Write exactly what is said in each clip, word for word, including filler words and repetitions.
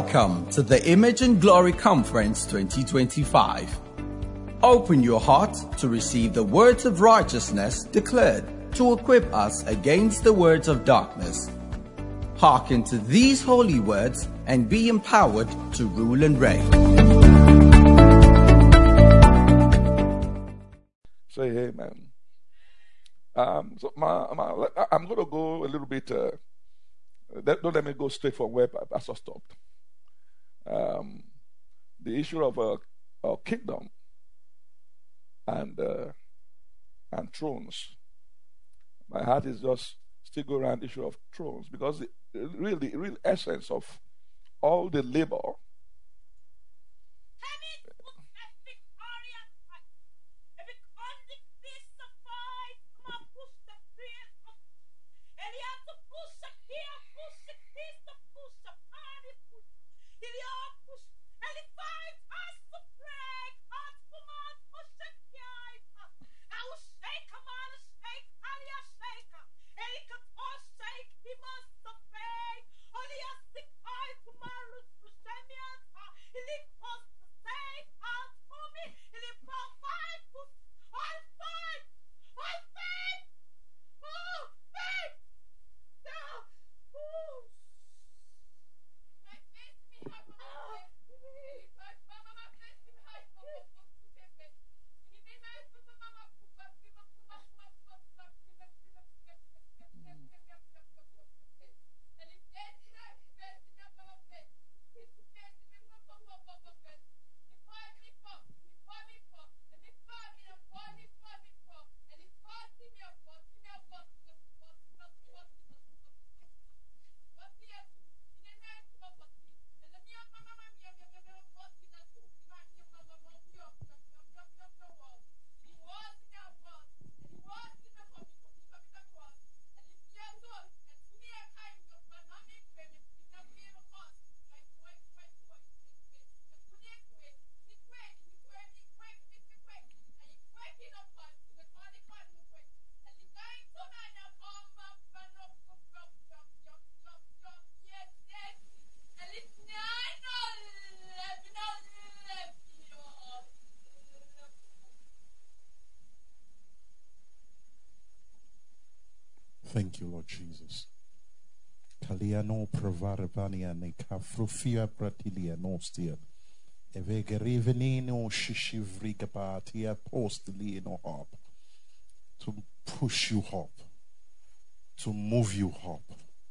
Welcome to the Image and Glory Conference twenty twenty-five. Open your heart to receive the words of righteousness declared to equip us against the words of darkness. Hearken to these holy words and be empowered to rule and reign. Say amen. Um, so my, my, I'm going to go a little bit. Uh, don't let me go straight from where Pastor stopped. Um, the issue of a, a kingdom and uh, and thrones. My heart is just still go around the issue of thrones, because the really the real essence of all the labor Thank you, Lord Jesus. Kaliano provarvania ne kafrufia pratilia nostia. Evegerivenino shishivrigapatia postlieno hop. To push you up, to move you up,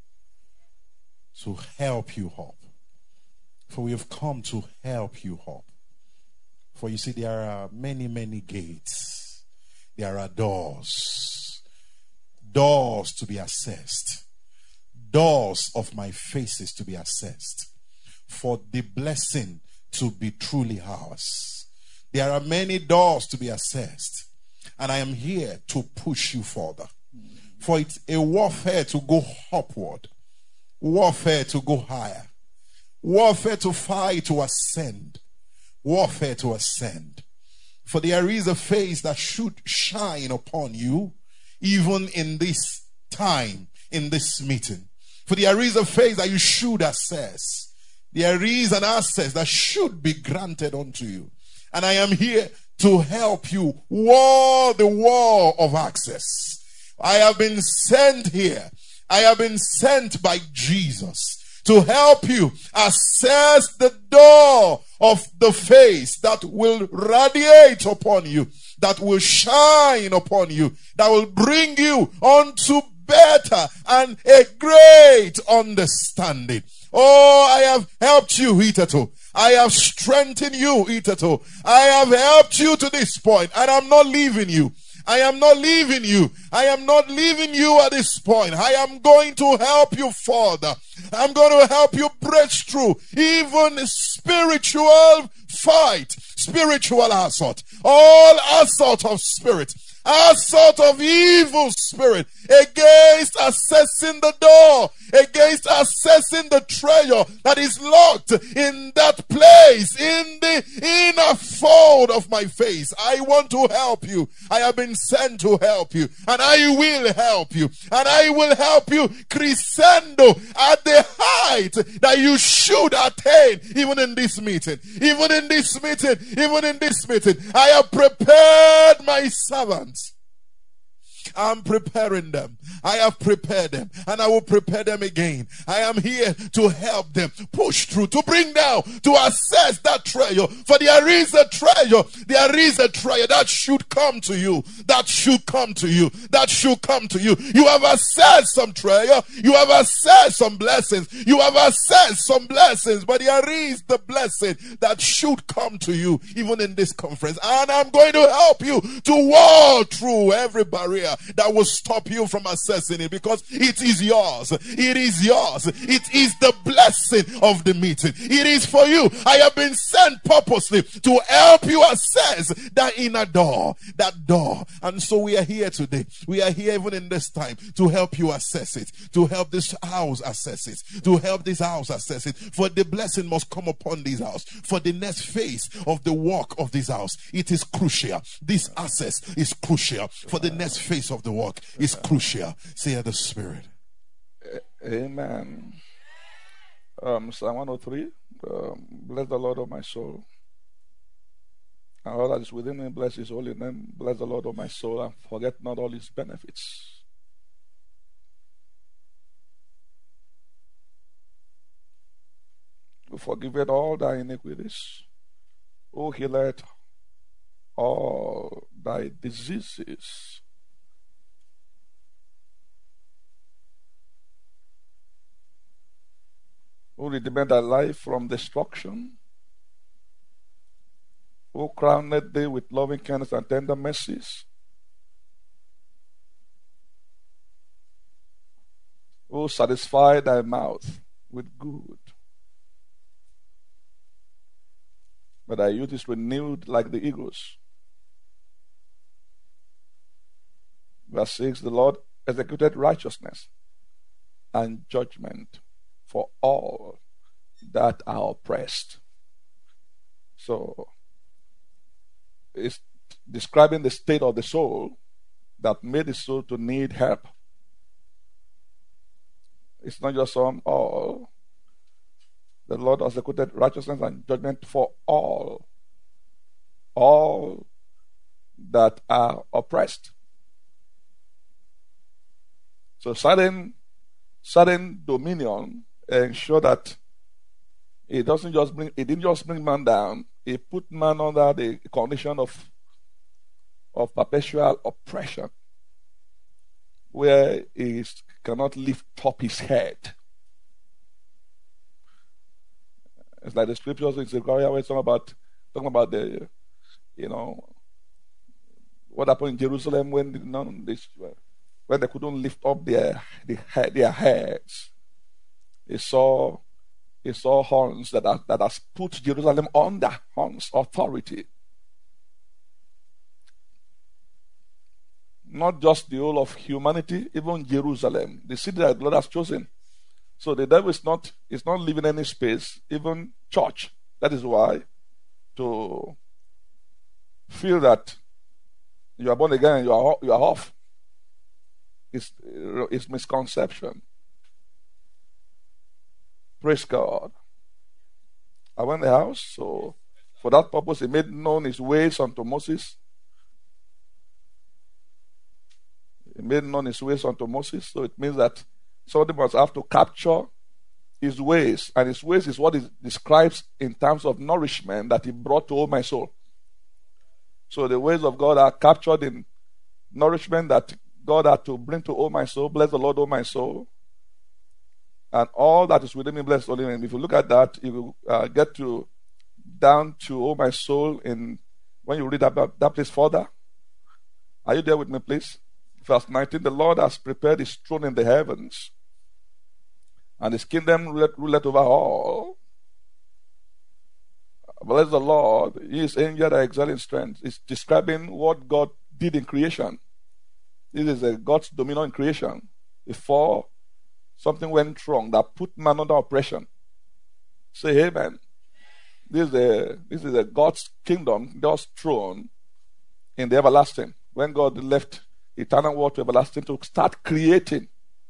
to help you up. For we have come to help you up. For you see, there are many, many gates. There are doors. Doors to be accessed. Doors of my faces to be accessed. For the blessing to be truly ours. There are many doors to be accessed. And I am here to push you further. For it's a warfare to go upward. Warfare to go higher. Warfare to fight to ascend. Warfare to ascend. For there is a face that should shine upon you, even in this time, in this meeting. For there is a face that you should access. There is an access that should be granted unto you. And I am here to help you wall the wall of access. I have been sent here. I have been sent by Jesus to help you access the door of the face that will radiate upon you, that will shine upon you, that will bring you unto better and a great understanding. Oh, I have helped you, Itato. I have strengthened you, Itato. I have helped you to this point, and I'm not leaving you. I am not leaving you. I am not leaving you at this point. I am going to help you further. I'm going to help you break through even spiritual fight, spiritual assault, all assault of spirit, assault of evil spirit against accessing the door, against accessing the treasure that is locked in that place, in the inner fold cloud of my face. I want to help you. I have been sent to help you, and I will help you, and I will help you crescendo at the height that you should attain. Even in this meeting, even in this meeting, even in this meeting, I have prepared my servants. I'm preparing them. I have prepared them, and I will prepare them again. I am here to help them push through, to bring down, to assess that treasure. For there is a treasure, there is a treasure that should come to you, that should come to you, that should come to you. You have assessed some treasure, you have assessed some blessings, you have assessed some blessings, but there is the blessing that should come to you, even in this conference. And I'm going to help you to walk through every barrier that will stop you from accessing it, because it is yours. It is yours. It is the blessing of the meeting. It is for you. I have been sent purposely to help you access that inner door, that door. And so we are here today. We are here even in this time to help you access it, to help this house access it, to help this house access it. For the blessing must come upon this house. For the next phase of the work of this house, it is crucial. This access is crucial. For the next phase of the work is crucial. Say the Spirit. Amen. Um, Psalm one oh three. Um, bless the Lord of my soul, and all that is within me, bless his holy name. Bless the Lord of my soul, and forget not all his benefits. Who forgiveth all thy iniquities, who healeth all thy diseases, who redeemed thy life from destruction, who crowned thee with loving kindness and tender mercies, who satisfied thy mouth with good, but thy youth is renewed like the eagles. Verse six, the Lord executed righteousness and judgment for all that are oppressed. So it's describing the state of the soul that made the soul to need help. It's not just some all. The Lord has executed righteousness and judgment for all, all that are oppressed. So sudden, sudden dominion ensure that it doesn't just bring, it didn't just bring man down. It put man under the condition of of perpetual oppression, where he cannot lift up his head. It's like the scriptures in Zechariah where it's talking about talking about the, you know, what happened in Jerusalem when you know, this, when they couldn't lift up their their, their heads. He saw, he saw horns that, are, that has put Jerusalem under horns authority. Not just the whole of humanity, even Jerusalem, the city that God has chosen. So the devil is not, is not leaving any space, even church. That is why, to feel that you are born again and you are, you are off, it's, it's misconception. Praise God. I went to the house, so for that purpose, he made known his ways unto Moses. He made known his ways unto Moses, so it means that somebody must have to capture his ways, and his ways is what he describes in terms of nourishment that he brought to all my soul. So the ways of God are captured in nourishment that God had to bring to all my soul. Bless the Lord, all my soul. And all that is within me, bless only name. If you look at that, you will uh, get to down to oh my soul in when you read about that place further. Are you there with me, please? Verse nineteen, the Lord has prepared his throne in the heavens, and his kingdom ruleth over all. Bless the Lord, he is angel that excel in strength. It's describing what God did in creation. This is a God's dominion in creation. Before something went wrong that put man under oppression. Say amen. This is a, this is a God's kingdom, God's throne in the everlasting. When God left eternal world to everlasting to start creating.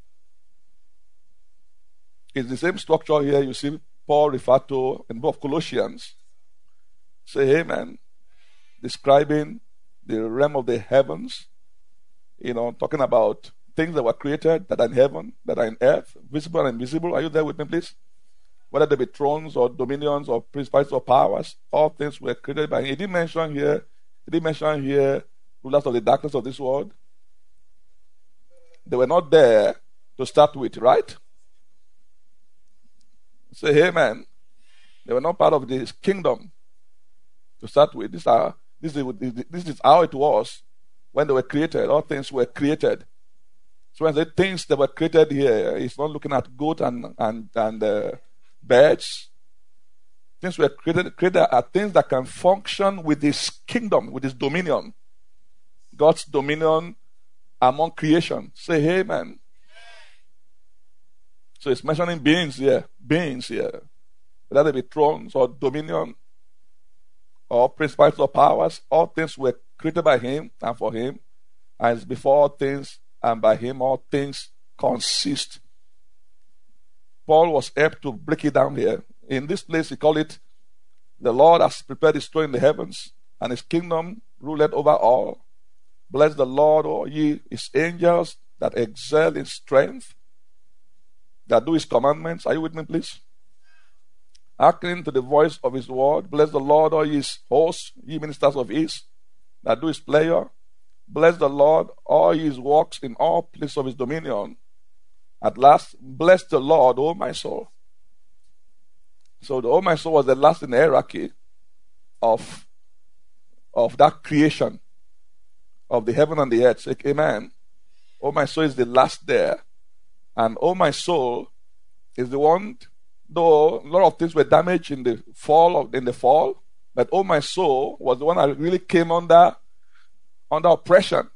It's the same structure here you see Paul referred to in the book of Colossians. Say amen. Describing the realm of the heavens. You know, talking about things that were created that are in heaven, that are in earth, visible and invisible. Are you there with me, please? Whether they be thrones or dominions or principalities or powers, all things were created by him. He didn't mention here, he didn't mention here rulers of the darkness of this world. They were not there to start with, right? Say amen. They were not part of this kingdom to start with. This, are, this, is, this is how it was when they were created. All things were created. So when the things that were created here, it's not looking at goat and, and, and uh, birds. Things were created, created are things that can function with this kingdom, with this dominion. God's dominion among creation. Say amen. So it's mentioning beings here. Beings here. Whether they be thrones or dominion or principalities or powers, all things were created by him and for him. And it's before all things and by him all things consist. Paul was able to break it down here. In this place he called it, the Lord has prepared his throne in the heavens, and his kingdom ruleth over all. Bless the Lord, all ye his angels that excel in strength, that do his commandments. Are you with me, please? Hearkening to the voice of his word. Bless the Lord, all his hosts, ye ministers of his, that do his pleasure. Bless the Lord, all his works in all places of his dominion. At last, bless the Lord, O my soul. So the O my soul was the last in the hierarchy of, of that creation of the heaven and the earth. Say amen. O my soul is the last there. And O my soul is the one, though a lot of things were damaged in the fall of, in the fall, but O my soul was the one that really came under under oppression.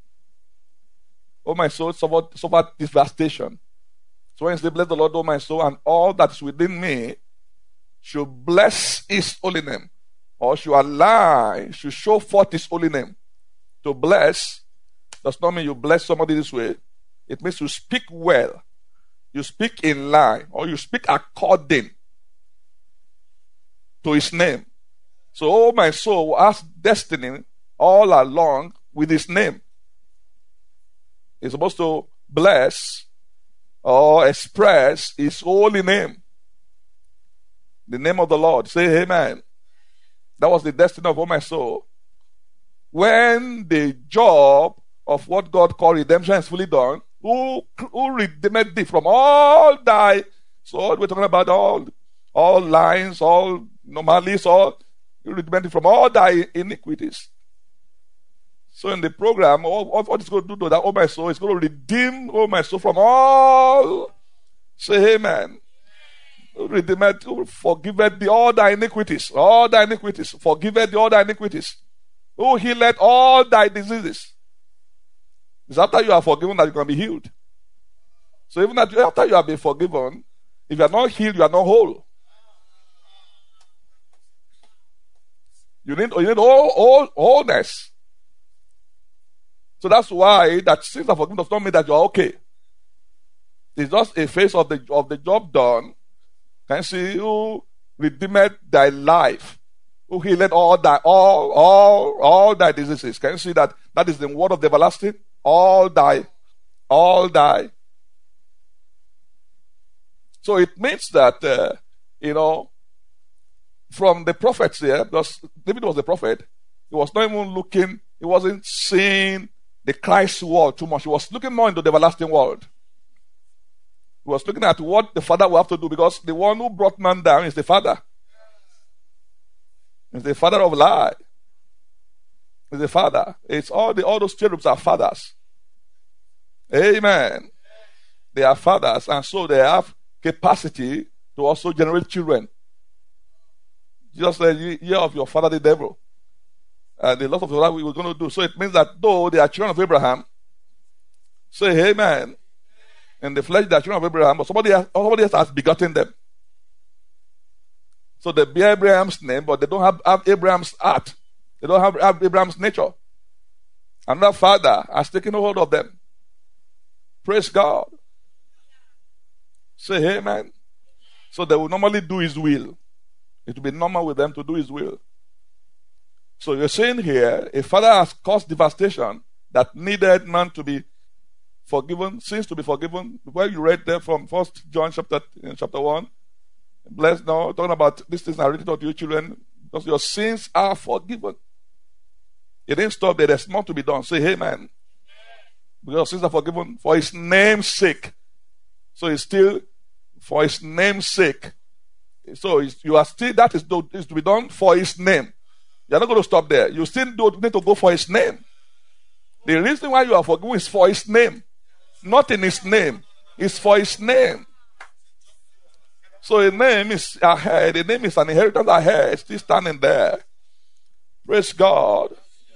O my soul suffered, suffered devastation. So when you say, bless the Lord, O my soul, and all that is within me should bless his holy name, or should align, should show forth his holy name. To bless does not mean you bless somebody this way. It means you speak well, you speak in line, or you speak according to his name. So, oh, my soul has destiny all along with his name. He's supposed to bless or express his holy name. The name of the Lord. Say amen. That was the destiny of all my soul. When the job of what God called redemption is fully done, who, who redeemed thee from all thy, so we're talking about all, all lines, all anomalies, all, who redeemed thee from all thy iniquities. So in the program, all, all what it's going to do to that, oh my soul, it's going to redeem, oh my soul, from all. Say amen. Redeemed, who forgiveth thee all thy iniquities, all thy iniquities, forgiveth thee all thy iniquities, who healeth all thy diseases. It's after you are forgiven that you can be healed. So even after you have been forgiven, if you are not healed, you are not whole. You need, you need all, all wholeness. So that's why that sins are forgiven does not mean that you are okay. It's just a phase of the of the job done. Can you see who redeemed thy life? Who healed all thy all all all thy diseases? Can you see that? That is the word of the everlasting. All thy, all thy. So it means that uh, you know, from the prophets here, because David was the prophet, he was not even looking. He wasn't seeing the Christ world too much. He was looking more into the everlasting world. He was looking at what the Father will have to do, because the one who brought man down is the Father. It's the father of lie. It's the father. It's all the all those cherubs are fathers. Amen. They are fathers, and so they have capacity to also generate children. Jesus said, "Ye of your father the devil." And the lot of what we were going to do. So it means that though they are children of Abraham, say amen. In the flesh, they are children of Abraham, but somebody else, somebody else has begotten them. So they bear Abraham's name, but they don't have, have Abraham's heart. They don't have, have Abraham's nature. Another father has taken hold of them. Praise God. Say amen. So they will normally do his will. It will be normal with them to do his will. So you're saying here, a father has caused devastation that needed man to be forgiven, sins to be forgiven. Where you read there from First John chapter chapter one, blessed now, talking about these things are written to your children, because your sins are forgiven. It didn't stop there. There's more to be done. Say amen. Because your sins are forgiven for his name's sake. So it's still for his name's sake. So you are still, that is to, is to be done for his name. You're not going to stop there. You still don't need to go for his name. The reason why you are forgiven is for his name. Not in his name. It's for his name. So a name is ahead. The name is an inheritance ahead. It's still standing there. Praise God.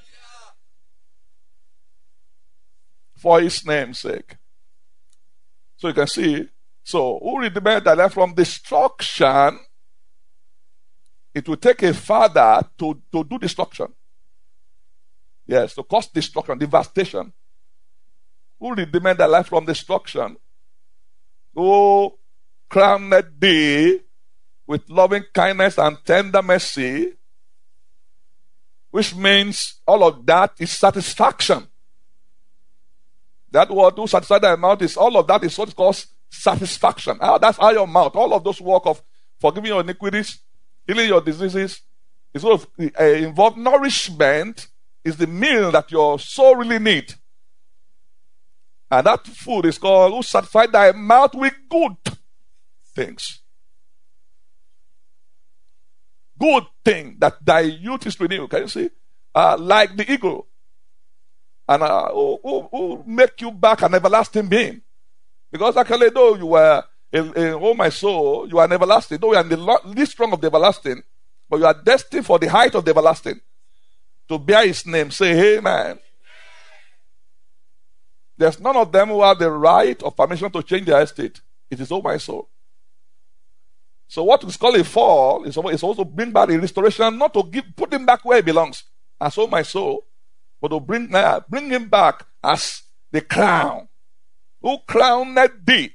For his name's sake. So you can see. So who redeemed thy life from destruction? It will take a father to, to do destruction. Yes, to cause destruction, devastation. Who redeemed thy life from destruction? Who crowned thee with loving kindness and tender mercy, which means all of that is satisfaction. That word, who satisfied thy mouth, is all of that is what calls satisfaction. Oh, that's how your mouth, all of those work of forgiving your iniquities, healing your diseases, is sort of uh, involve nourishment, is the meal that your soul really need. And that food is called, who satisfied thy mouth with good things. Good thing that thy youth is renewed. Can you see? Uh, like the eagle. And uh, who, who, who make you back an everlasting being. Because actually, though you were in, in oh my soul, you are an everlasting. Though you are in the least strong of the everlasting, but you are destined for the height of the everlasting. To bear his name. Say amen. There's none of them who have the right or permission to change their estate. It is oh my soul. So what is called a fall is also bring back a restoration, not to give, put him back where he belongs, as oh my soul, but to bring, uh, bring him back as the crown. Who crowned thee?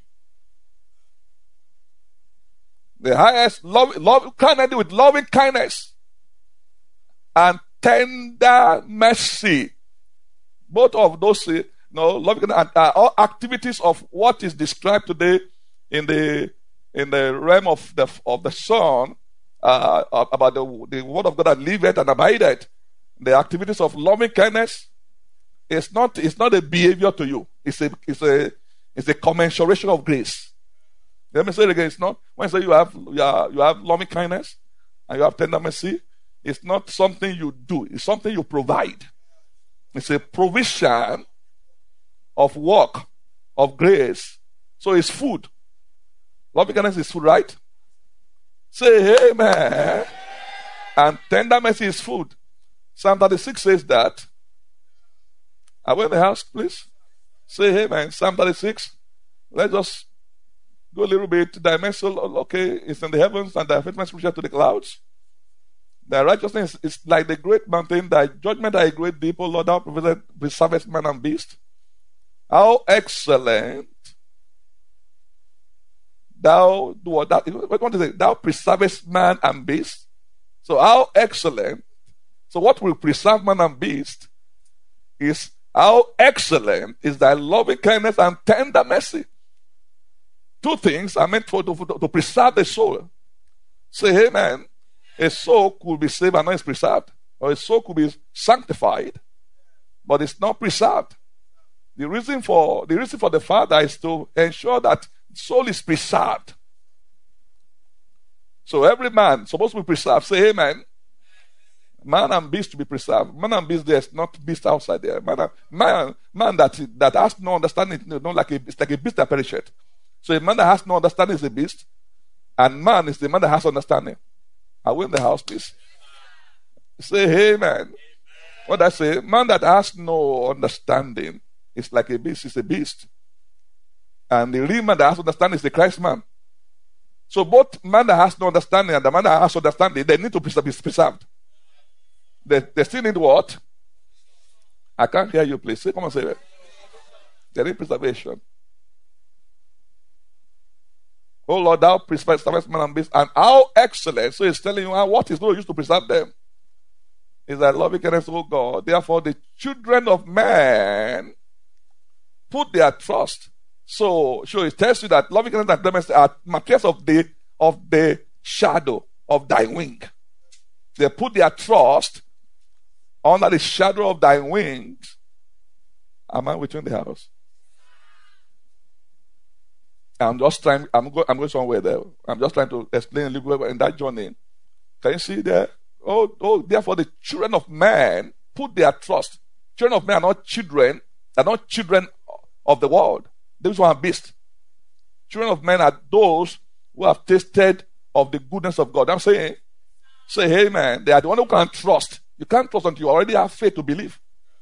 The highest love, love crowned thee with loving kindness and tender mercy. Both of those, you know, loving and uh, all activities of what is described today in the in the realm of the of the Son, uh, about the the word of God that liveth and abideth. The activities of loving kindness. It's not it's not a behavior to you. It's a it's a it's a commensuration of grace. Let me say it again. It's not when I say you have you, are, you have loving kindness and you have tender mercy. It's not something you do. It's something you provide. It's a provision of work, of grace. So it's food. Loving kindness is food, right? Say amen. And tender mercy is food. Psalm thirty-six says that. Are we in the house, please? Say amen. Psalm thirty-six. Let's just go a little bit dimensional. Okay, it's in the heavens and thy faithfulness reaches to the clouds. Thy righteousness is like the great mountain. Thy judgment are a great deep, O Lord, thou preservest man and beast. How excellent thou do what that what is it? Thou preservest man and beast. So how excellent. So what will preserve man and beast is how excellent is thy loving kindness and tender mercy. Two things are meant for to, to preserve the soul. Say amen. A soul could be saved and not is preserved, or a soul could be sanctified, but it's not preserved. The reason for the reason for the Father is to ensure that soul is preserved. So every man is supposed to be preserved. Say amen. Man and beast to be preserved. Man and beast, there's not beast outside there. Man, and, man, man that that has no understanding, you know, like a, it's like a beast that perisheth. So a man that has no understanding is a beast, and man is the man that has understanding. Are we in the house, please? Say amen. Amen. What I say, man that has no understanding is like a beast, is a beast. And the real man that has understanding is the Christ man. So both man that has no understanding and the man that has understanding, they need to be preserved. They, they still need what? I can't hear you, please. Come on, say it. They need preservation. Oh Lord, thou preservest man and beast, and how excellent. So he's telling you how, what is going to use to preserve them. Is that loving kindness, oh God. Therefore, the children of man put their trust. So, so it tells you that loving kindness and clemency are materials of the of the shadow of thy wing. They put their trust under the shadow of thy wings. Am I with you in the house? I'm just trying. I'm going. I'm going somewhere there. I'm just trying to explain a little bit in that journey. Can you see there? Oh, oh. Therefore, the children of man put their trust. Children of man are not children. Are not children of the world. Those are beasts. Children of men are those who have tasted of the goodness of God. I'm saying, say, hey man, they are the one who can trust. You can't trust until you already have faith to believe.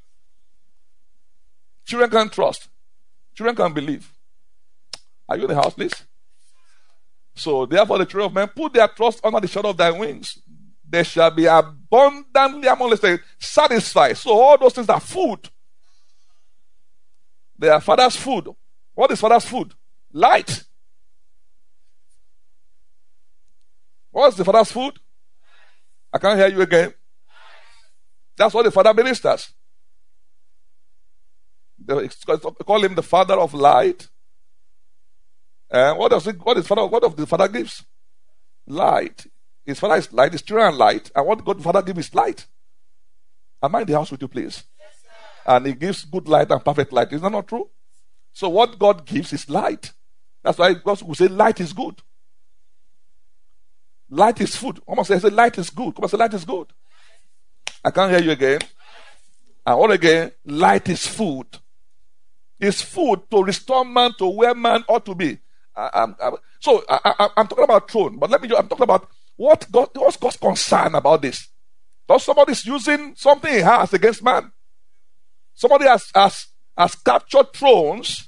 Children can trust. Children can believe. Are you in the house, please? So therefore the children of men put their trust under the shadow of thy wings. They shall be abundantly molested, satisfied. So all those things are food. They are father's food. What is father's food? Light. What is the father's food? I can't hear you again. That's what the father ministers. They call him the father of light. And what does it, what is father? What does the father gives? Light. His father is light. His children are light. And what God the father gives is light. Am I in the house with you, please? Yes, and he gives good light and perfect light. Is that not true? So what God gives is light. That's why God will say light is good. Light is food. Come on, say, say light is good. Come on, say light is good. I can't hear you again. And all again, light is food. It's food to restore man to where man ought to be. I, I'm, I, so I, I, I'm talking about throne, but let me. I'm talking about what God. What's God's concern about this? Because somebody's using something he has against man. Somebody has has has captured thrones.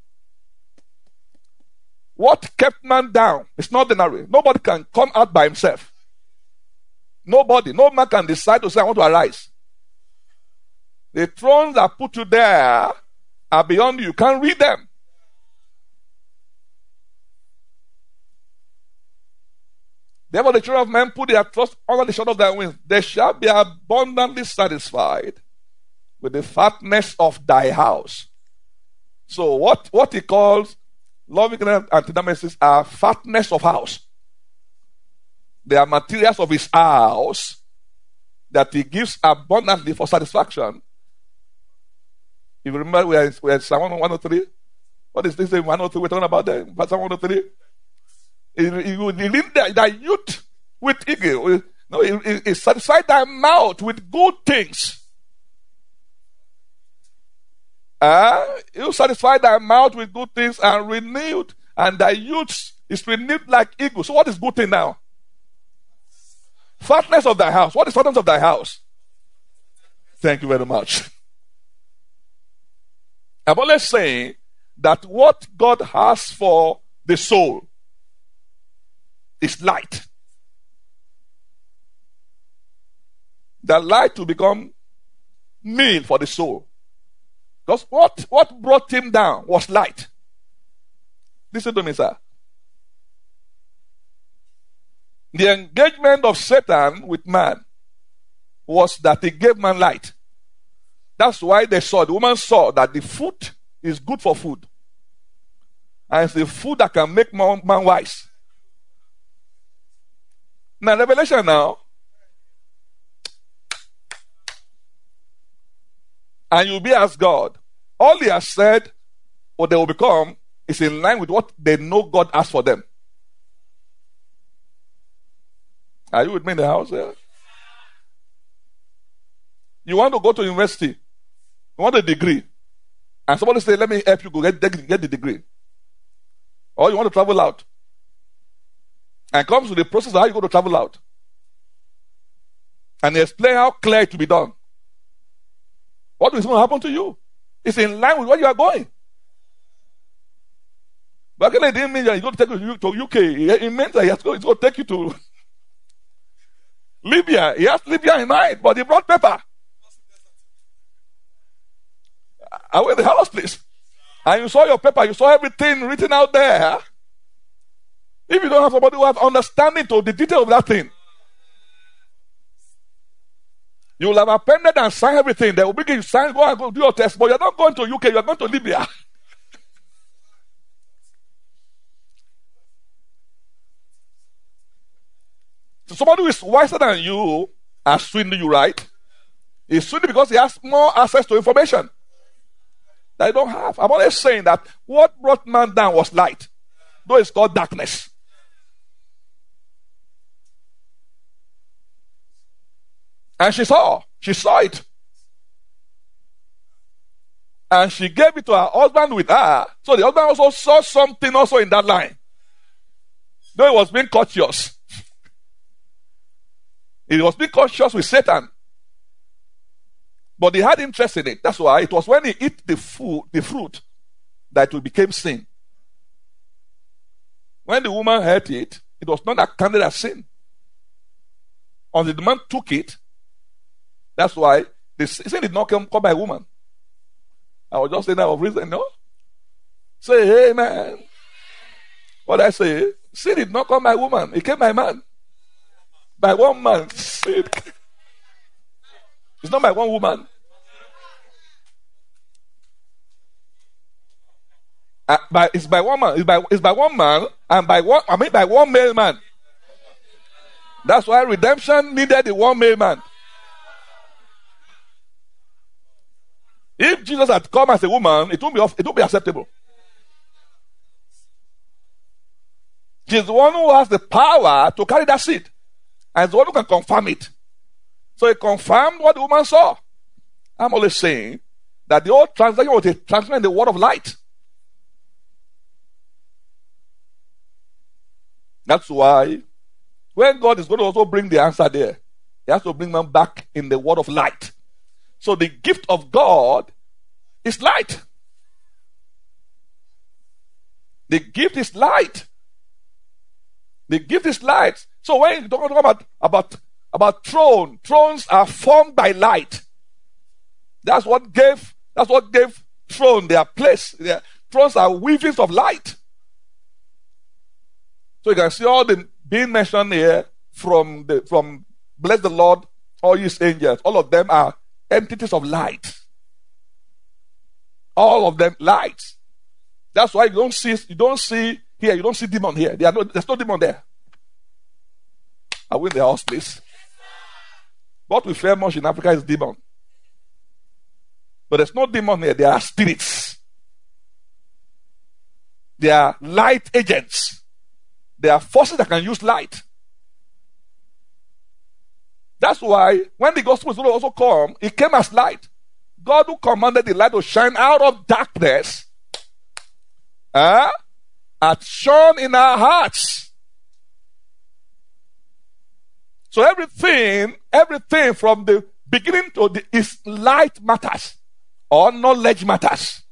What kept man down? It's not ordinary. Nobody can come out by himself. Nobody, no man can decide to say, I want to arise. The thrones that put you there are beyond you. You can't read them. Therefore, the children of men put their trust under the shadow of thy wings. They shall be abundantly satisfied with the fatness of thy house. So, what, what he calls loving and antinemesis are fatness of house. They are materials of his house that he gives abundantly for satisfaction. You remember we are, we are Psalm one oh three? What is this in one oh three we're talking about there? Psalm one oh three? He lead thy youth with eagle. No, he, he satisfied thy mouth with good things. Uh, you satisfy thy mouth with good things and renewed, and thy youth is renewed like eagle. So what is good thing now? Fatness of thy house. What is fatness of thy house? Thank you very much. I'm always saying that what God has for the soul is light. The light to become meal for the soul. Because what, what brought him down was light. Listen to me, sir. The engagement of Satan with man was that he gave man light. That's why they saw, the woman saw that the food is good for food. And it's the food that can make man, man wise. Now, Revelation now. And you'll be as God. All he has said, what they will become, is in line with what they know God has for them. Are you with me in the house there? You want to go to university. You want a degree. And somebody say, let me help you go get, get the degree. Or you want to travel out. And comes to the process of how you go to travel out. And they explain how clear it to be done. What is going to happen to you? It's in line with where you are going. But again, it didn't mean that he's going to take you to U K. It meant that he's going to take you to Libya. He has Libya in mind, but he brought paper. I went to the house, please. And you saw your paper, you saw everything written out there. If you don't have somebody who has understanding to the detail of that thing, you will have appended and signed everything. They will bring you sign, go and go do your test, but you're not going to U K, you're going to Libya. So somebody who is wiser than you has swindled you, right? He's swindled because he has more access to information that you don't have. I'm always saying that what brought man down was light, though it's called darkness. And she saw, she saw it. And she gave it to her husband with her. So the husband also saw something also in that line. Though he was being cautious. He was being cautious with Satan. But he had interest in it. That's why it was when he ate the food, the fruit, that it became sin. When the woman ate it, it was not accounted as sin. Until the man took it, that's why the sin did not come, come by a woman. I was just saying that of reason, no? Say, hey man. What I say, sin did not come by a woman, it came by a man. By one man. It's not by one woman. Uh, by, it's by one man. It's by, it's by one man and by one, I mean by one male man. That's why redemption needed the one male man. If Jesus had come as a woman, it won't be, it won't be acceptable. She's the one who has the power to carry that seed. And the one who can confirm it. So he confirmed what the woman saw. I'm always saying that the old translation was a translation in the word of light. That's why when God is going to also bring the answer there, he has to bring them back in the word of light. So the gift of God is light. The gift is light. The gift is light. So when you talk about, about, about throne, thrones are formed by light. That's what gave, that's what gave throne their place. Their thrones are weavings of light. So you can see all the being mentioned here from the, from bless the Lord, all his angels. All of them are entities of light. All of them lights. That's why you don't see, you don't see here, you don't see demon here. There are no, there's no demon there. I win the house, please. What we fear much in Africa is demon. But there's no demon here. There are spirits. They are light agents. There are forces that can use light. That's why when the gospel is going to also come, it came as light. God who commanded the light to shine out of darkness uh, hath shone in our hearts. So everything, everything from the beginning to the is light matters or knowledge matters.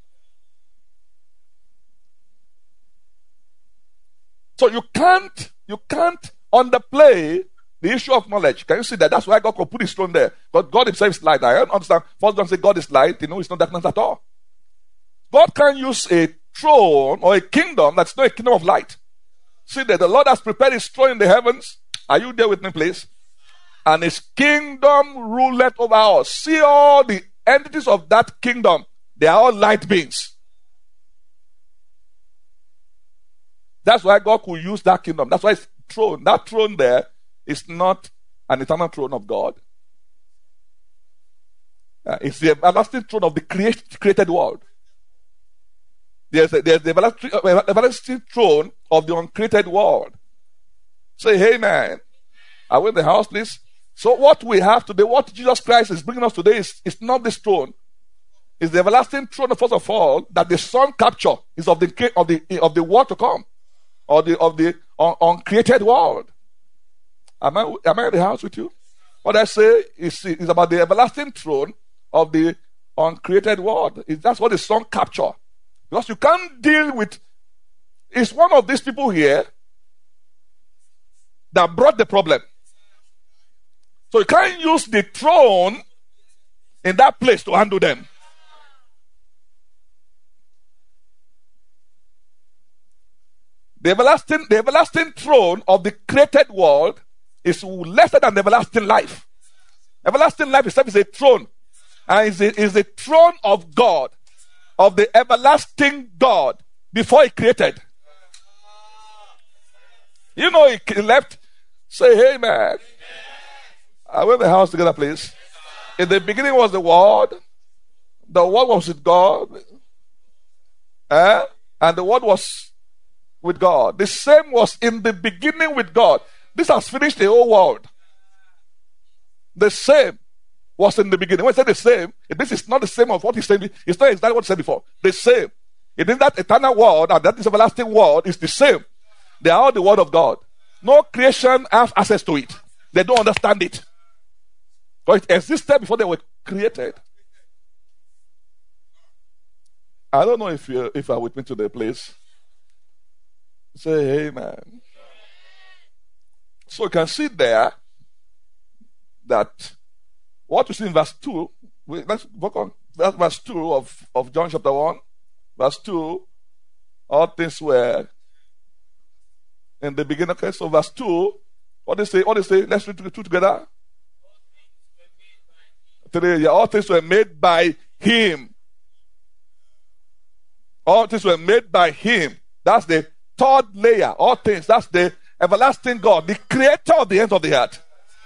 So you can't, you can't underplay the issue of knowledge. Can you see that? That's why God could put his throne there. But God himself is light. I don't understand. First John say God is light. You know, it's not darkness at all. God can use a throne or a kingdom that's not a kingdom of light. See that the Lord has prepared his throne in the heavens. Are you there with me, please? And his kingdom ruleth over us. See all the entities of that kingdom. They are all light beings. That's why God could use that kingdom. That's why it's throne. That throne there is not an eternal throne of God. Uh, it's the everlasting throne of the create, created world. There's, a, there's the everlasting, uh, everlasting throne of the uncreated world. Say, hey man, are we in the house, please? So what we have today, what Jesus Christ is bringing us today is, is not this throne. It's the everlasting throne, first of all, that the Son capture is of the of the of the world to come, or the of the un, uncreated world. Am I am I in the house with you? What I say is, is about the everlasting throne of the uncreated world. It, that's what the Son capture. Because you can't deal with is one of these people here that brought the problem. So you can't use the throne in that place to handle them. The everlasting, the everlasting throne of the created world is lesser than the everlasting life. Everlasting life itself is a throne. And is a, is a throne of God, of the everlasting God, before he created. You know, he left. Say, hey, man. I went to the house together, please. In the beginning was the Word. The Word was with God. Eh? And the Word was with God. The same was in the beginning with God. This has finished the whole world. The same was in the beginning. When I say the same, this is not the same of what he said. It's not exactly what he said before. The same. It is that eternal world and that is everlasting world is the same. They are all the word of God. No creation has access to it. They don't understand it. But it existed before they were created. I don't know if you if you are with me to the place. Say amen. So you can see there that what you see in verse two, let's work on that's verse two of, of John chapter one. Verse two, all things were in the beginning. Okay, so verse two, what they say, what they say, let's read the two together. Three, yeah, all things were made by him. All things were made by him. That's the third layer. All things, that's the everlasting God, the creator of the ends of the earth.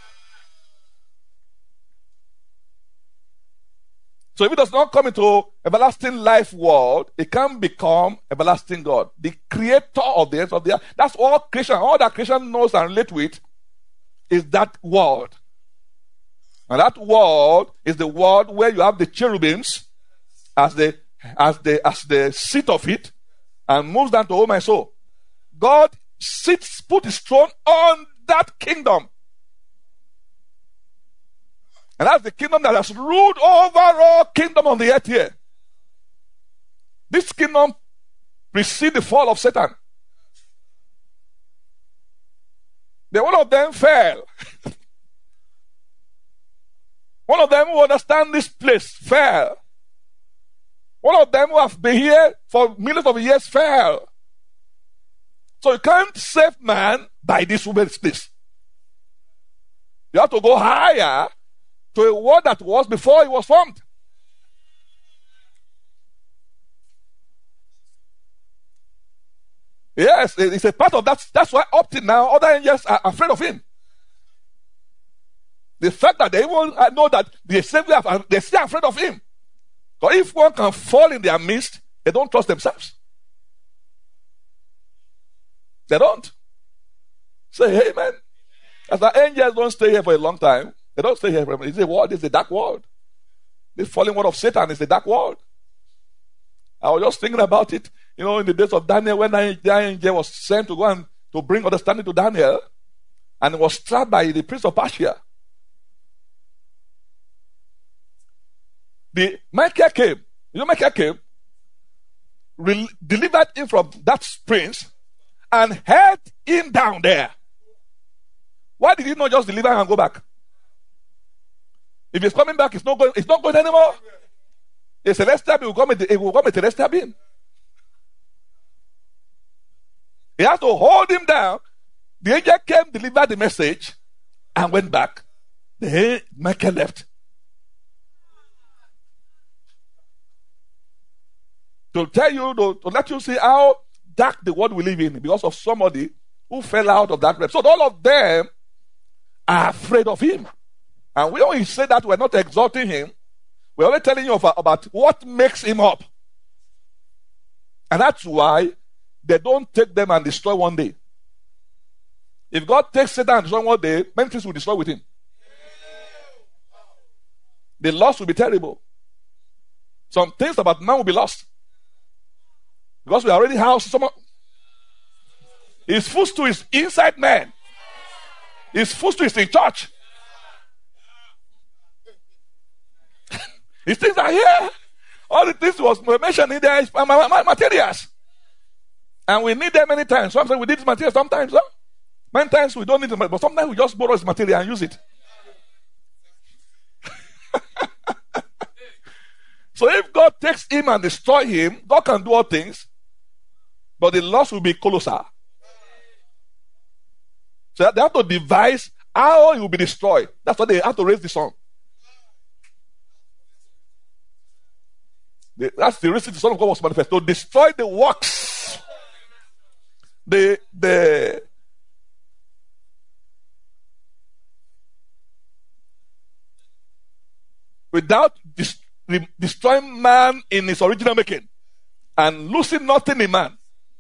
So if it does not come into everlasting life world, it can become everlasting God, the creator of the ends of the earth. That's all creation. All that creation knows and relates with is that world. And that world is the world where you have the cherubims as the as the as the seat of it, and moves down to oh my soul. God sits, put his throne on that kingdom. And that's the kingdom that has ruled over all kingdom on the earth here. This kingdom precedes the fall of Satan. Then one of them fell. One of them who understand this place fell. One of them who have been here for millions of years fell. So you can't save man by this woman's place. You have to go higher to a world that was before it was formed. Yes, it's a part of that. That's why up till now, other angels are afraid of him. The fact that they even know that the Savior, they're still afraid of him. Because if one can fall in their midst, they don't trust themselves. They don't. Say amen. As the angels don't stay here for a long time. They don't stay here forever. It's a world, it's a dark world. The fallen world of Satan is a dark world. I was just thinking about it, you know, in the days of Daniel, when the angel was sent to go and to bring understanding to Daniel, and was trapped by the prince of Persia. The Michael came. You know, Michael came, re- delivered him from that prince, and held him down there. Why did he not just deliver him and go back? If he's coming back, it's not going, it's not going anymore. A celestial being will come, it will come a terrestrial being. He has to hold him down. The angel came, delivered the message, and went back. The Michael left. To tell you, to, to let you see how dark the world we live in because of somebody who fell out of that realm. So all of them are afraid of him. And we always say that we're not exalting him. We're only telling you about, about what makes him up. And that's why they don't take them and destroy one day. If God takes Satan and destroy one day, many things will destroy with him. The loss will be terrible. Some things about man will be lost. Because we already housed someone. His footstool is inside man. His footstool is in church. His things are here. All the things was mentioned in there is materials. And we need them many times. So I'm saying we need this material sometimes. Huh? Many times we don't need it, but sometimes we just borrow this material and use it. So if God takes him and destroy him, God can do all things, but the loss will be colossal. So they have to devise how he will be destroyed. That's why they have to raise the son. The, that's the reason the Son of God was manifest, to destroy the works. The the without dis, destroying man in his original making and losing nothing in man.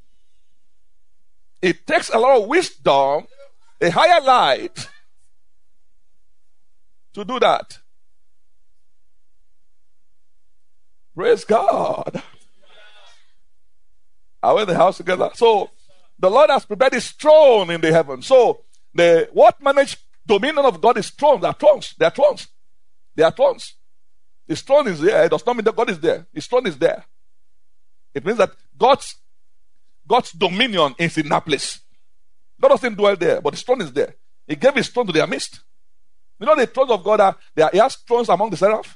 It takes a lot of wisdom, a higher light, to do that. Praise God. Are we in the house together? So, the Lord has prepared his throne in the heavens. So, the what managed dominion of God is thrones. They are thrones. They are thrones. They are thrones. His throne is there. It does not mean that God is there. His throne is there. It means that God's God's dominion is in that place. God doesn't dwell there, but his throne is there. He gave his throne to their midst. You know the thrones of God are, they are, he has thrones among the seraph.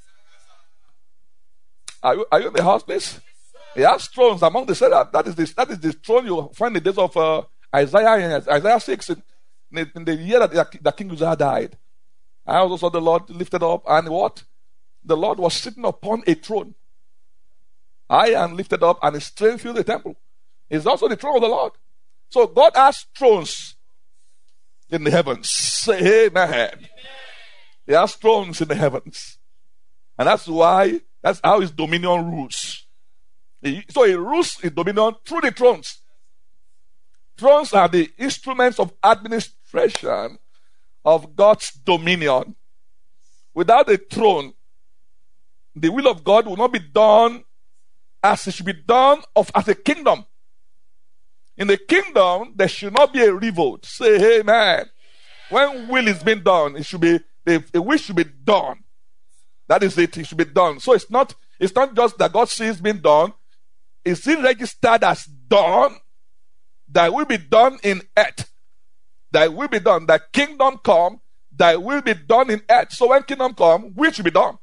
Are you, are you in the house, please? He has thrones among the seraph. That is the, that is the throne you find in the days of uh, Isaiah in Isaiah six, in, in, in the year that, that King Uzziah died. I also saw the Lord lifted up, and what? The Lord was sitting upon a throne. High and lifted up, and his train filled the temple. It's also the throne of the Lord. So God has thrones in the heavens. Say amen. Amen. He has thrones in the heavens. And that's why, that's how his dominion rules. He, so he rules his dominion through the thrones. Thrones are the instruments of administration of God's dominion. Without a throne, the will of God will not be done as it should be done of as a kingdom. In the kingdom, there should not be a revolt. Say amen. When will is being done, it should be the, the will should be done. That is it. It should be done. So it's not it's not just that God sees being done. It's still registered as done. That will be done in earth. That will be done. That kingdom come. That will be done in earth. So when kingdom come, will should be done.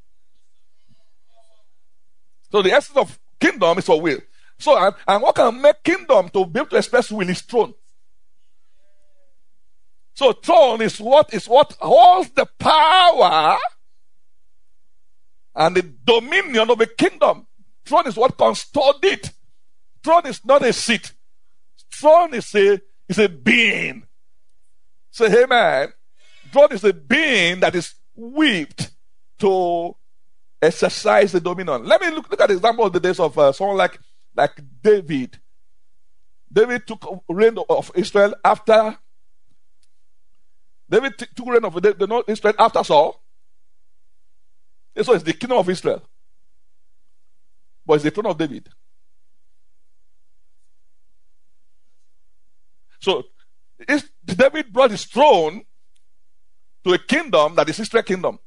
So the essence of kingdom is for will. So, and, and what can make kingdom to be able to express will is throne. So throne is what is what holds the power and the dominion of a kingdom. Throne is what constored it. Throne is not a seat. Throne is a is a being. Say amen. Throne is a being that is whipped to exercise the dominion. Let me look, look at the example of the days of uh, someone like Like David. David took reign of Israel after David t- took reign of the, the Israel after Saul. And so it's the kingdom of Israel. But it's the throne of David. So David brought his throne to a kingdom that is Israel kingdom.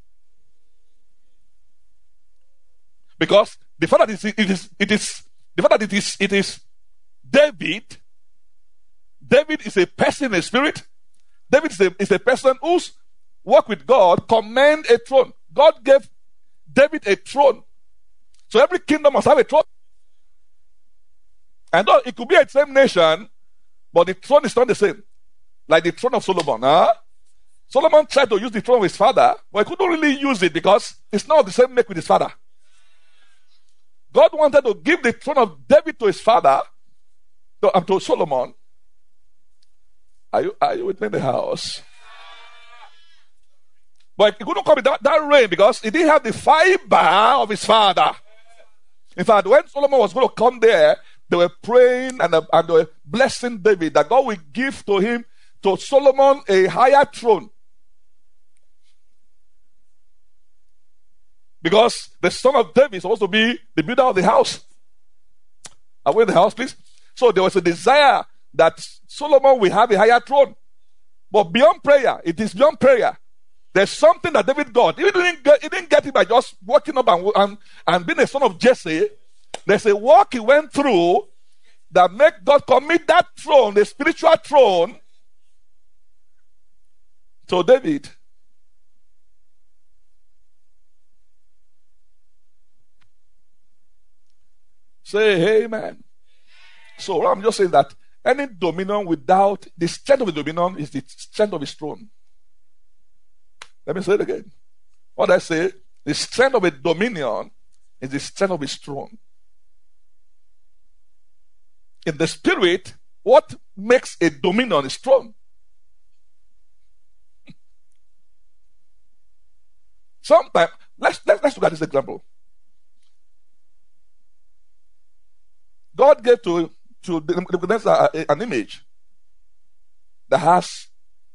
Because the fact that it is, it is, it is The fact that it is, it is David, David is a person in a spirit. David is a, is a person who's work with God, command a throne. God gave David a throne. So every kingdom must have a throne. And it could be a same nation, but the throne is not the same. Like the throne of Solomon. Huh? Solomon tried to use the throne of his father, but he couldn't really use it because it's not the same make with his father. God wanted to give the throne of David to his father, to, um, to Solomon. Are you, are you with me in the house? But he couldn't come in that, that reign because he didn't have the fiber of his father. In fact, when Solomon was going to come there, they were praying and, uh, and they were blessing David that God will give to him, to Solomon, a higher throne. Because the son of David is supposed to be the builder of the house. Are we in the house, please? So there was a desire that Solomon will have a higher throne. But beyond prayer, it is beyond prayer. There's something that David got. He didn't get, he didn't get it by just walking up and, and, and being a son of Jesse. There's a walk he went through that make God commit that throne, the spiritual throne, to David. Say amen. So I'm just saying that any dominion without the strength of the dominion is the strength of his throne. Let me say it again. What I say, the strength of a dominion is the strength of his throne. In the spirit, what makes a dominion is throne. Sometimes, let's, let's, let's look at this example. God gave to, to Nebuchadnezzar an image that has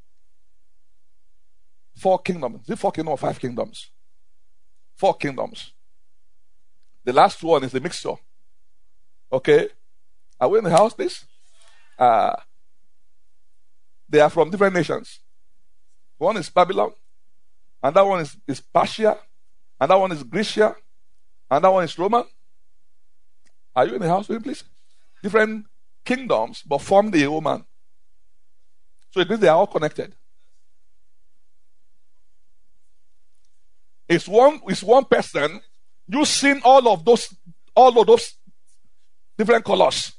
four kingdoms. Is it four kingdoms or five kingdoms? Four kingdoms. The last one is the mixture. Okay? Are we in the house, please? Uh, they are from different nations. One is Babylon, and that one is, is Persia, and that one is Grecia, and that one is Roman. Are you in the house with me, please? Different kingdoms, but form the whole man. So it means they are all connected. It's one, it's one person using all of those, all of those different colors.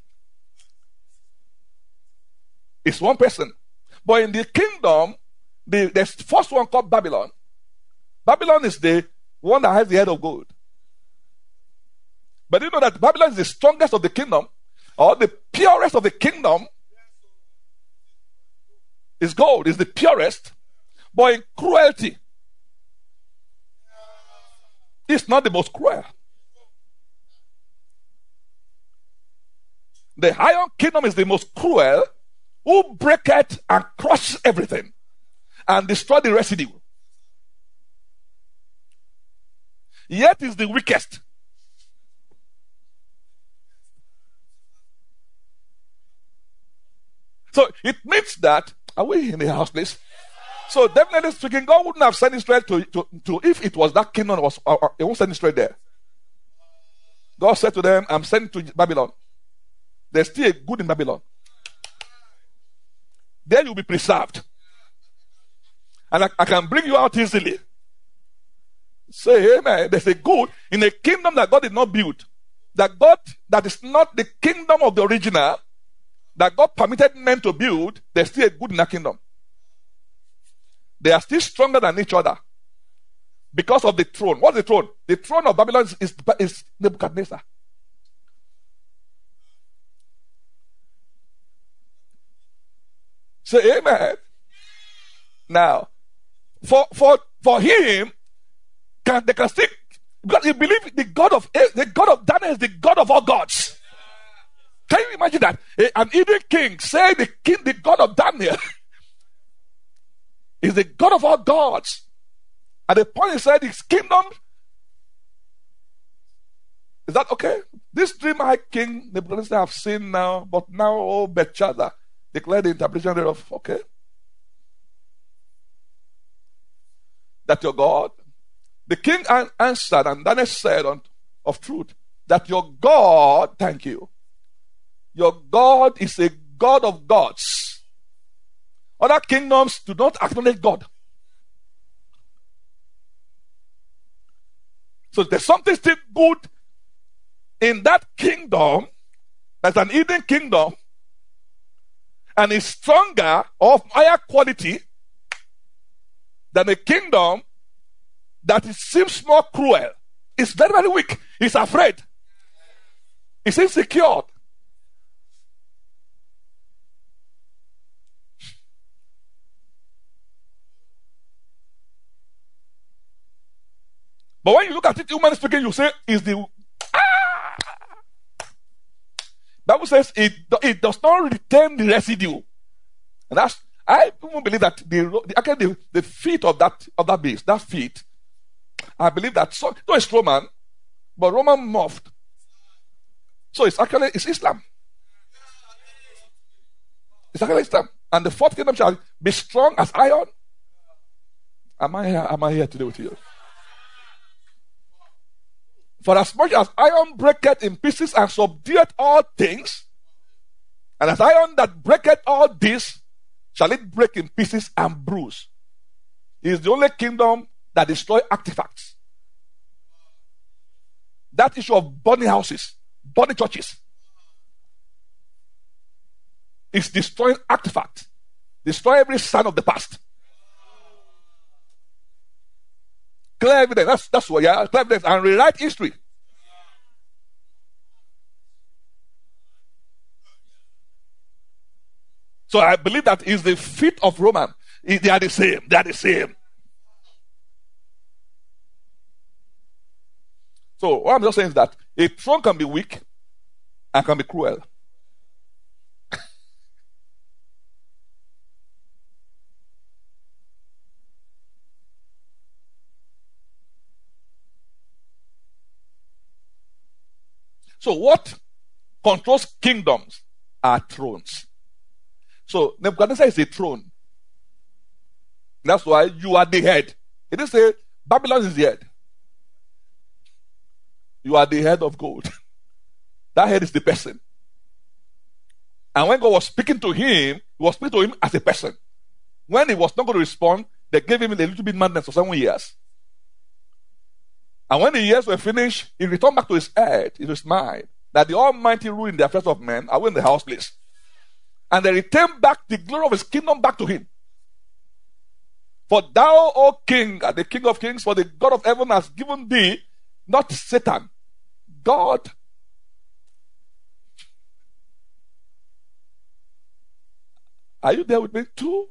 It's one person. But in the kingdom, the, the first one called Babylon. Babylon is the one that has the head of gold. But you know that Babylon is the strongest of the kingdom, or the purest of the kingdom is gold, is the purest, but in cruelty, it's not the most cruel. The iron kingdom is the most cruel, who breaketh and crush everything and destroy the residue. Yet is the weakest. So it means that, are we in the house, please? So definitely speaking, God wouldn't have sent Israel to, to, to if it was that kingdom, was uh, He won't send Israel there. God said to them, I'm sending to Babylon. There's still a good in Babylon. There you'll be preserved. And I, I can bring you out easily. Say amen. There's a good in a kingdom that God did not build. That God, that is not the kingdom of the original, that God permitted men to build, there's still a good in that kingdom. They are still stronger than each other because of the throne. What's the throne? The throne of Babylon is, is, is Nebuchadnezzar. Say amen. Now, for for for him, can they can still, because he believed the God of the God of Daniel is the God of all gods. Can you imagine that? An Eden king say the king, the God of Daniel is the God of all gods. At the point he said his kingdom, is that okay? This dream I king Nebuchadnezzar have seen now, but now, oh Belshazzar, declare the interpretation thereof. Okay. That your God. The king answered, and Daniel said on, of truth, that your God, thank you, your God is a God of gods. Other kingdoms do not acknowledge God. So there's something still good in that kingdom. That's an Eden kingdom. And is stronger, of higher quality, than a kingdom that it seems more cruel. It's very, very weak. It's afraid. It's insecure. But when you look at it, humanly speaking, you say, is the ah! Bible says it, it does not retain the residue. And that's, I even believe that the, the actually the, the feet of that of that beast, that feet, I believe that so no, it's Roman, but Roman morphed. So it's actually it's Islam. It's actually Islam. And the fourth kingdom shall be strong as iron. Am I here? Am I here today with you? For as much as iron breaketh in pieces and subdueth all things, And as iron that breaketh all this, shall it break in pieces and bruise. He is the only kingdom that destroys artifacts. That issue of burning houses, burning churches, is destroying artifacts, destroy every sign of the past. Clear evidence. That's that's what yeah, clear evidence and rewrite history. So I believe that is the feet of Roman. They are the same. They are the same. So what I'm just saying is that a throne can be weak and can be cruel. So what controls kingdoms are thrones. So Nebuchadnezzar is a throne. That's why you are the head. It didn't say Babylon is the head. You are the head of gold. That head is the person. And when God was speaking to him, he was speaking to him as a person. When he was not going to respond, they gave him a little bit madness for seven years. And when the years were finished, he returned back to his head, to his mind, that the Almighty rule in the affairs of men are in the house place. And they returned back the glory of his kingdom back to him. For thou, O King, art the King of kings, for the God of heaven has given thee, not Satan, God. Are you there with me too?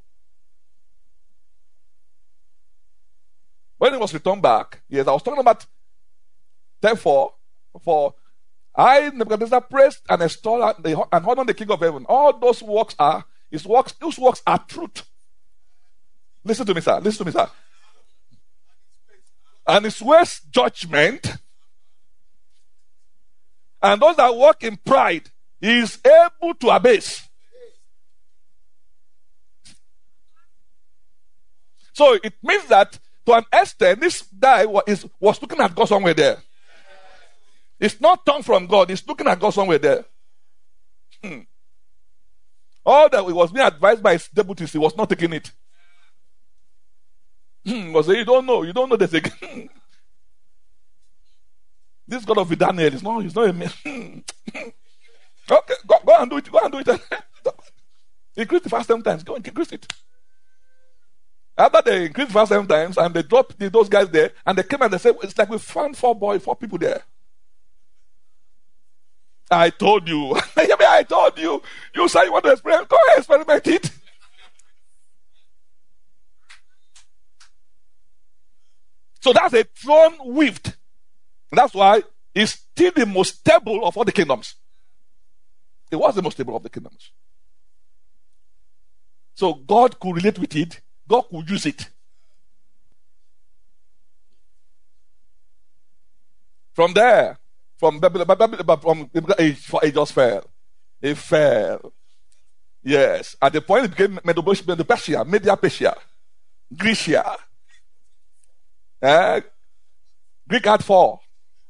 When he was returned back, yes, I was talking about, therefore, for I, Nebuchadnezzar, praised and extolled and honored the King of heaven. All those works are, his works, those works are truth. Listen to me, sir. Listen to me, sir. And his ways judgment. And those that walk in pride, he is able to abase. So it means that to an extent, this guy was, was looking at God somewhere there. It's not turned from God, he's looking at God somewhere there. Hmm. All that he was being advised by his deputies, he was not taking it. Hmm. Was you don't know, you don't know this again. This God of Daniel is not, he's not a man. Okay, go, go and do it, go and do it. Increase the fast seven times, go and increase it. After they increased the fast seven times and they dropped the, those guys there, and they came and they said, it's like we found four boys, four people there. I told you. I told you. You say you want to experiment. Go ahead, experiment it. So that's a throne weaved. That's why it's still the most stable of all the kingdoms. It was the most stable of the kingdoms. So God could relate with it. God could use it. From there, From Babylon, from it just fell. It fell. Yes. At the point it became Medo-Persia, Media-Persia, Grecia. Eh? Greek had four.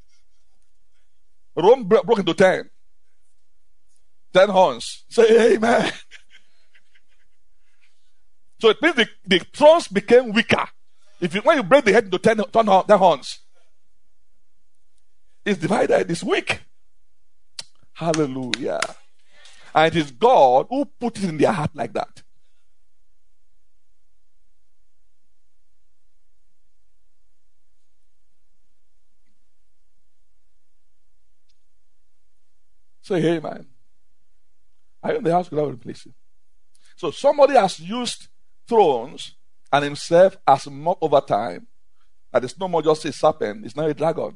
Rome broke into ten. Ten horns. Say amen. So it means the, the thrones became weaker. If you, when you break the head into ten, ten, ten horns, it's divided, it's weak. Hallelujah. And it is God who put it in their heart like that. Say amen. Are you in the house without replacing? So somebody has used thrones and himself as mocked over time. That is no more just a serpent, it's now a dragon.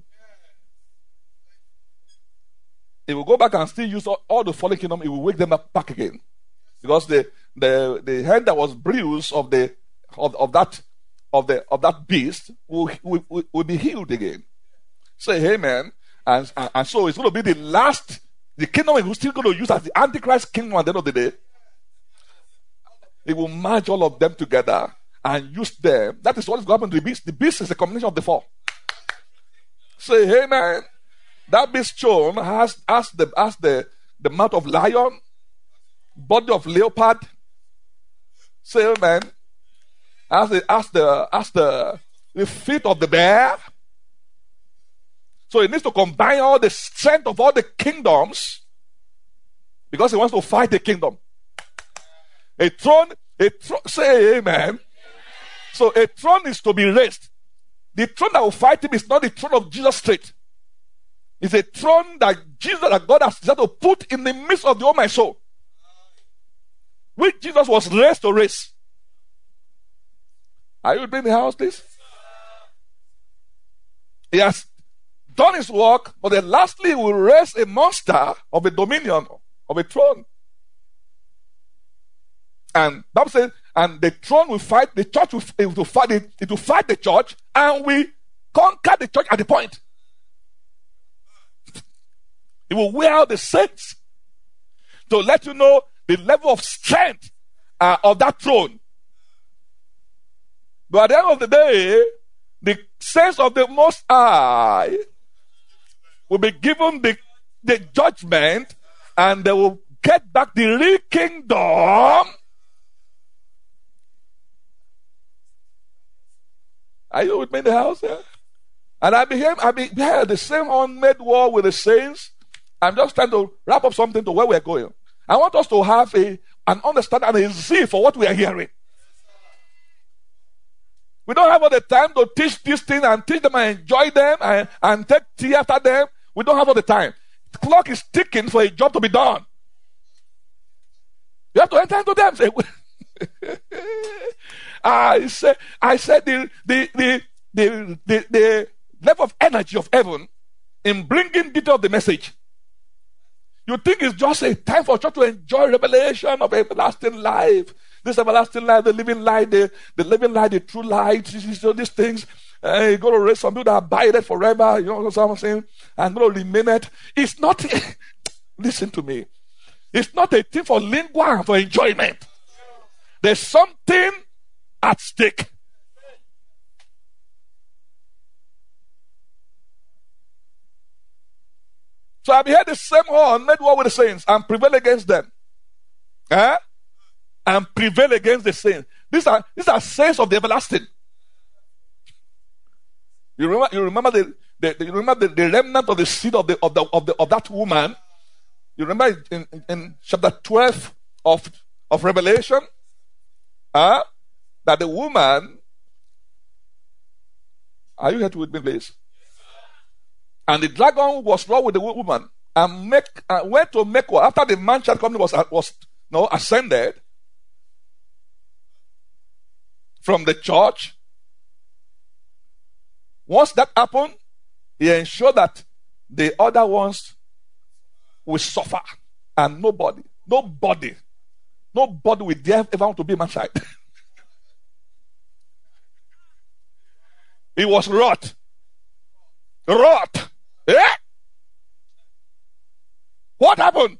He will go back and still use all, all the fallen kingdom. He will wake them up back again, because the the the hand that was bruised of the of, of that of the of that beast will, will, will be healed again. Say amen. And, and and so it's going to be the last. The kingdom is still going to use as the Antichrist kingdom at the end of the day. He will merge all of them together and use them. That is what is going to happen to the beast. The beast is a combination of the four. Say amen. That beast shown has, has, the, has the, the mouth of lion, body of leopard. Say amen. As the as the as the, the feet of the bear. So he needs to combine all the strength of all the kingdoms because he wants to fight the kingdom. A throne, a throne, say amen. So a throne is to be raised. The throne that will fight him is not the throne of Jesus straight. It's a throne that Jesus, that God has decided to put in the midst of the whole my soul. Which Jesus was raised to raise. Are you with me in the house, please? He has done his work, but then lastly he will raise a monster of a dominion, of a throne. And Bible says, and the throne will fight, the church will, it will fight it, it will fight the church, and we conquer the church at the point. It will wear out the saints to let you know the level of strength uh, of that throne. But at the end of the day, the saints of the Most High will be given the, the judgment, and they will get back the real kingdom. Are you with me in the house here? Yeah? And I became, I became the same unmade war with the saints. I'm just trying to wrap up something to where we're going. I want us to have a, an understanding and a zeal for what we are hearing. We don't have all the time to teach these things and teach them and enjoy them and, and take tea after them. We don't have all the time. The clock is ticking for a job to be done. You have to enter into them. Say, I said, I said the, the, the, the, the, the level of energy of heaven in bringing detail of the message. You think it's just a time for church to enjoy revelation of everlasting life. This everlasting life, the living light, the, the living light, the true light, these, these things. Uh, you're going to raise some people that abide it forever. You know what I'm saying? And going to remain it. It's not, listen to me. It's not a thing for lingua and for enjoyment. There's something at stake. So I beheld the same horn, made war with the saints, and prevail against them. Eh? And prevail against the saints. These are these are saints of the everlasting. You remember? You remember the, the, the you remember the, the remnant of the seed of the of the of the of that woman. You remember in, in, in chapter twelve of of Revelation, uh, that the woman. Are you here with me, please? And the dragon was wrought with the woman and make uh, went to make war after the man child company was was no ascended from the church. Once that happened, he ensured that the other ones will suffer, and nobody, nobody, nobody will dare ever want to be man child. He was wrought, wrought. Yeah? What happened?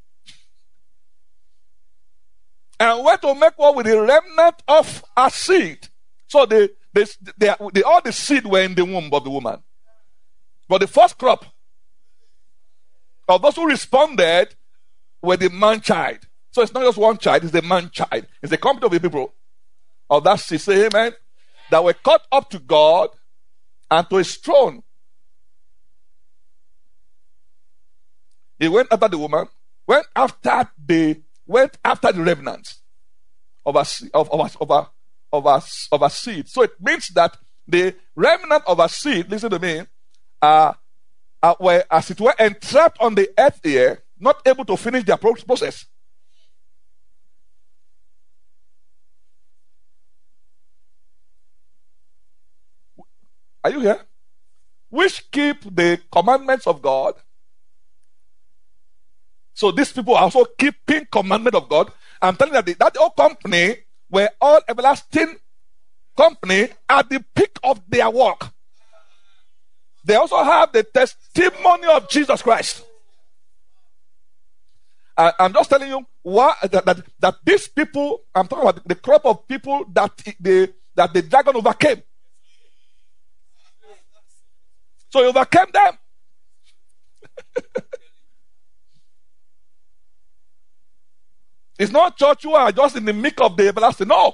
And went to make war with the remnant of her seed. So they, they, they, they, all the seed were in the womb of the woman. But the first crop of those who responded were the man child. So it's not just one child, it's the man child. It's the company of the people of that seed. Say amen. That were caught up to God and to his throne. He went after the woman, went after the went after the remnants of a of of of a, of a, of a seed. So it means that the remnant of a seed, listen to me, uh, uh, were as it were entrapped on the earth here, not able to finish their process. Are you here? Which keep the commandments of God. So these people are also keeping commandment of God. I'm telling you that the, that whole company were all everlasting company at the peak of their work. They also have the testimony of Jesus Christ. I, I'm just telling you why, that, that, that these people, I'm talking about the crop of people that the, that the dragon overcame. So he overcame them. It's not church who are just in the midst of the everlasting. No.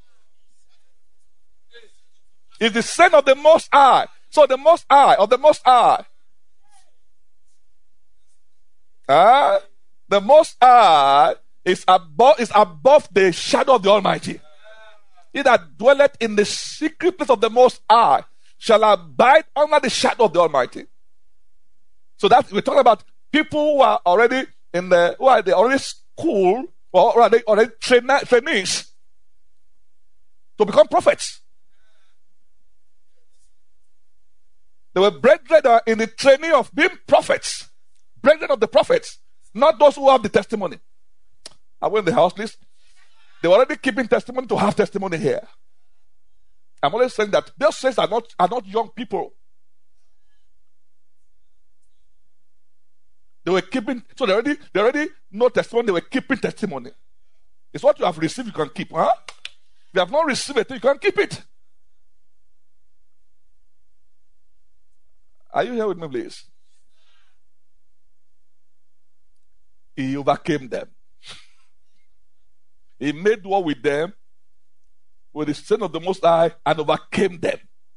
It's the saint of the Most High. So the Most High, of the Most High. Uh, the Most High is above, is above the shadow of the Almighty. He that dwelleth in the secret place of the Most High shall abide under the shadow of the Almighty. So that we're talking about people who are already in the, who are they already school, or are they already train, trainees to become prophets. They were brethren in the training of being prophets. Brethren of the prophets. Not those who have the testimony. I went in the house, please. They were already keeping testimony to have testimony here. I'm always saying that those saints are not, are not young people. They were keeping, so they already, they already know testimony, they were keeping testimony. It's what you have received, you can keep. Huh? If you have not received it, you can keep it. Are you here with me, please? He overcame them. He made war with them with the strength of the Most High and overcame them.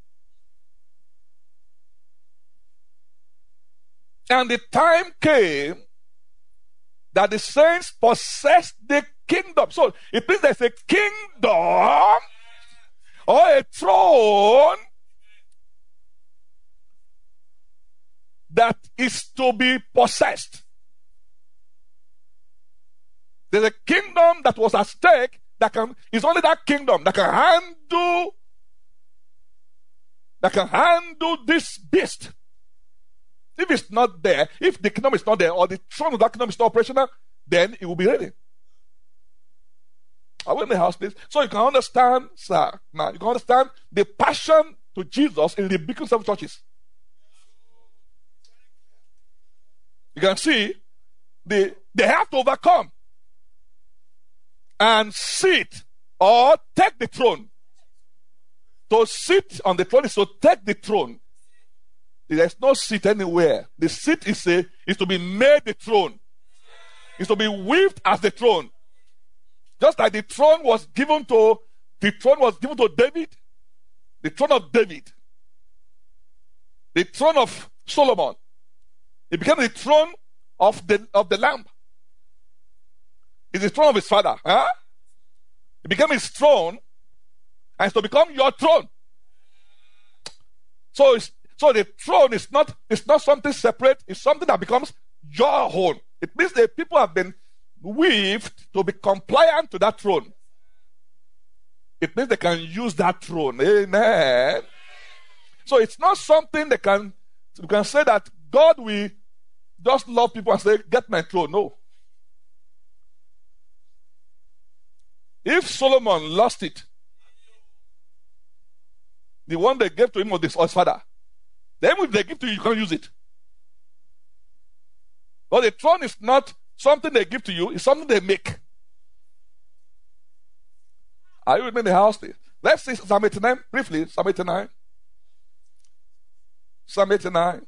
And the time came that the saints possessed the kingdom. So it means there's a kingdom or a throne that is to be possessed. There's a kingdom that was at stake that can, it's only that kingdom that can handle, that can handle this beast. If it's not there, if the kingdom is not there, or the throne of that kingdom is not operational, then it will be ready. I will in the house, please. So you can understand, sir, now you can understand the passion to Jesus in the beacons of churches. You can see the, they have to overcome and sit or take the throne. To sit on the throne is to take the throne. There's no seat anywhere. The seat is a, is to be made the throne. It's to be weaved as the throne. Just like the throne was given to the throne was given to David, the throne of David, the throne of Solomon. It became the throne of the of the Lamb. It's the throne of his father. Huh? It became his throne, and it's to become your throne. So it's So the throne is not, it's not something separate, it's something that becomes your own. It means that people have been weaved to be compliant to that throne. It means they can use that throne. Amen. So it's not something they can, you can say that God will just love people and say, get my throne. No. If Solomon lost it, the one they gave to him was his father. Then if they give to you, you can't use it. But the throne is not something they give to you, it's something they make. Are you with me in the house? Let's see Psalm eighty-nine briefly. Psalm eighty-nine. Psalm eighty-nine.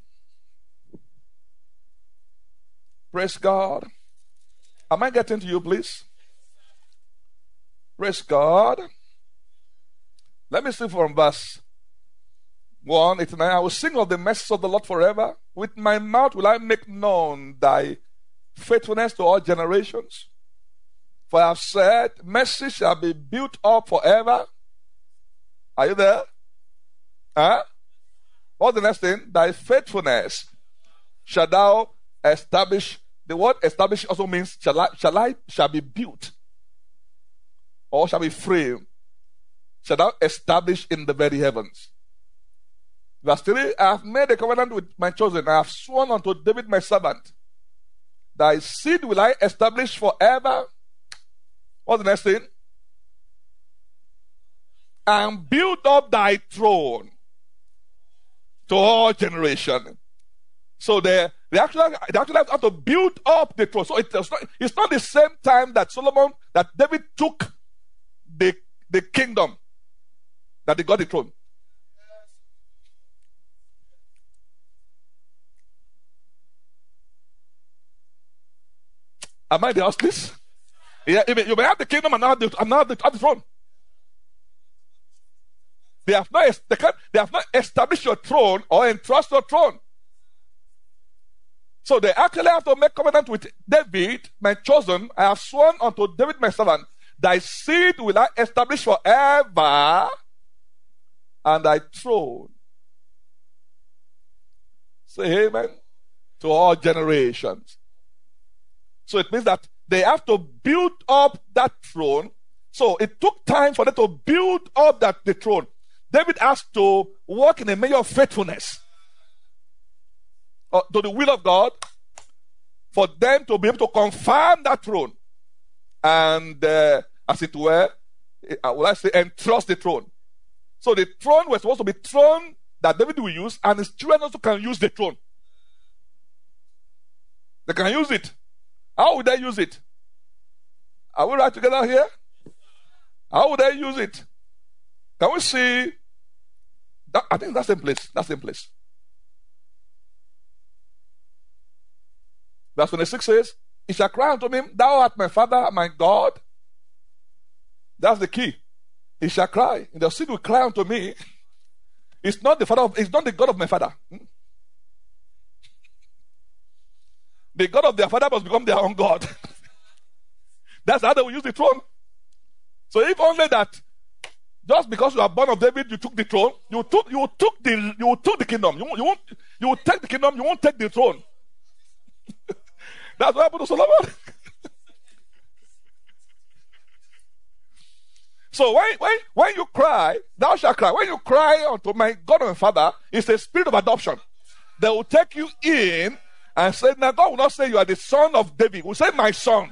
Praise God. Am I getting to you, please? Praise God. Let me see from verse one eighty-nine. I will sing of the mercies of the Lord forever. With my mouth will I make known thy faithfulness to all generations. For I have said, mercy shall be built up forever. Are you there? Huh? What's the next thing? Thy faithfulness shall thou establish. The word establish also means shall I, shall I shall be built or shall be framed. Shall thou establish in the very heavens. Verse three, I have made a covenant with my chosen. I have sworn unto David my servant. Thy seed will I establish forever. What's the next thing? And build up thy throne to all generations. So they, they, actually, they actually have to build up the throne. So it, it's, not, it's not the same time that Solomon, that David took the, the kingdom, that they got the throne. Am I the house, please? Yeah, you may, you may have the kingdom and not have the, and not have the, have the throne. They have not they, can, they have not established your throne or entrust your throne. So they actually have to make covenant with David, my chosen. I have sworn unto David, my servant, thy seed will I establish forever, and thy throne. Say amen to all generations. So it means that they have to build up that throne. So it took time for them to build up that the throne. David has to walk in a measure of faithfulness uh, to the will of God for them to be able to confirm that throne. And uh, as it were, uh, will I say, entrust the throne. So the throne was supposed to be throne that David will use, and his children also can use the throne. They can use it. How would they use it? Are we right together here? How would they use it? Can we see? That, I think that's the same place. That's the same place. Verse twenty-six says, he shall cry unto me, thou art my father, my God. That's the key. He shall cry. The seed will cry unto me. It's not the father of, it's not the God of my father. The God of their father must become their own God. That's how they will use the throne. So if only that, just because you are born of David, you took the throne, you took you took the you took the kingdom. You, you won't you will take the kingdom, you won't take the throne. That's what happened to Solomon. So when, when, when you cry, thou shalt cry. When you cry unto my God and Father, it's a spirit of adoption. They will take you in and say, now God will not say you are the son of David. He will say, my son.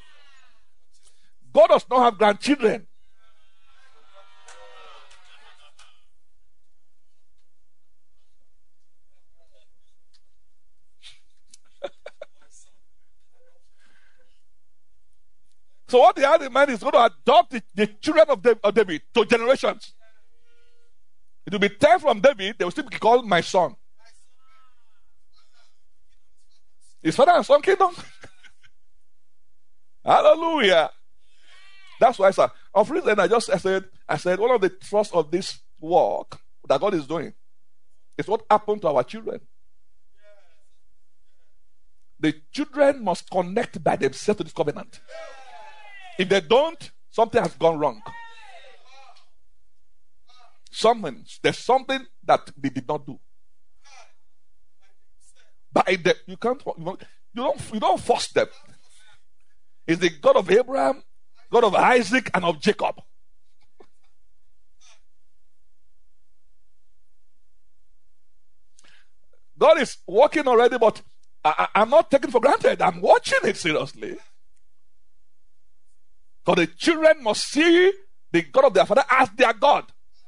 God does not have grandchildren. So what they had in mind is going to adopt the, the children of, David, of David to generations. It will be ten from David, they will still be called my son. His father and son kingdom. Hallelujah. That's why I said, of reason I just I said, I said one of the thrust of this work that God is doing is what happened to our children. The children must connect by themselves to this covenant. If they don't, something has gone wrong. Something, there's something that they did not do. But the, you can't, you don't, you don't force them. It's the God of Abraham, God of Isaac, and of Jacob. God is working already, but I, I'm not taking for granted. I'm watching it seriously. For the children must see the God of their father as their God.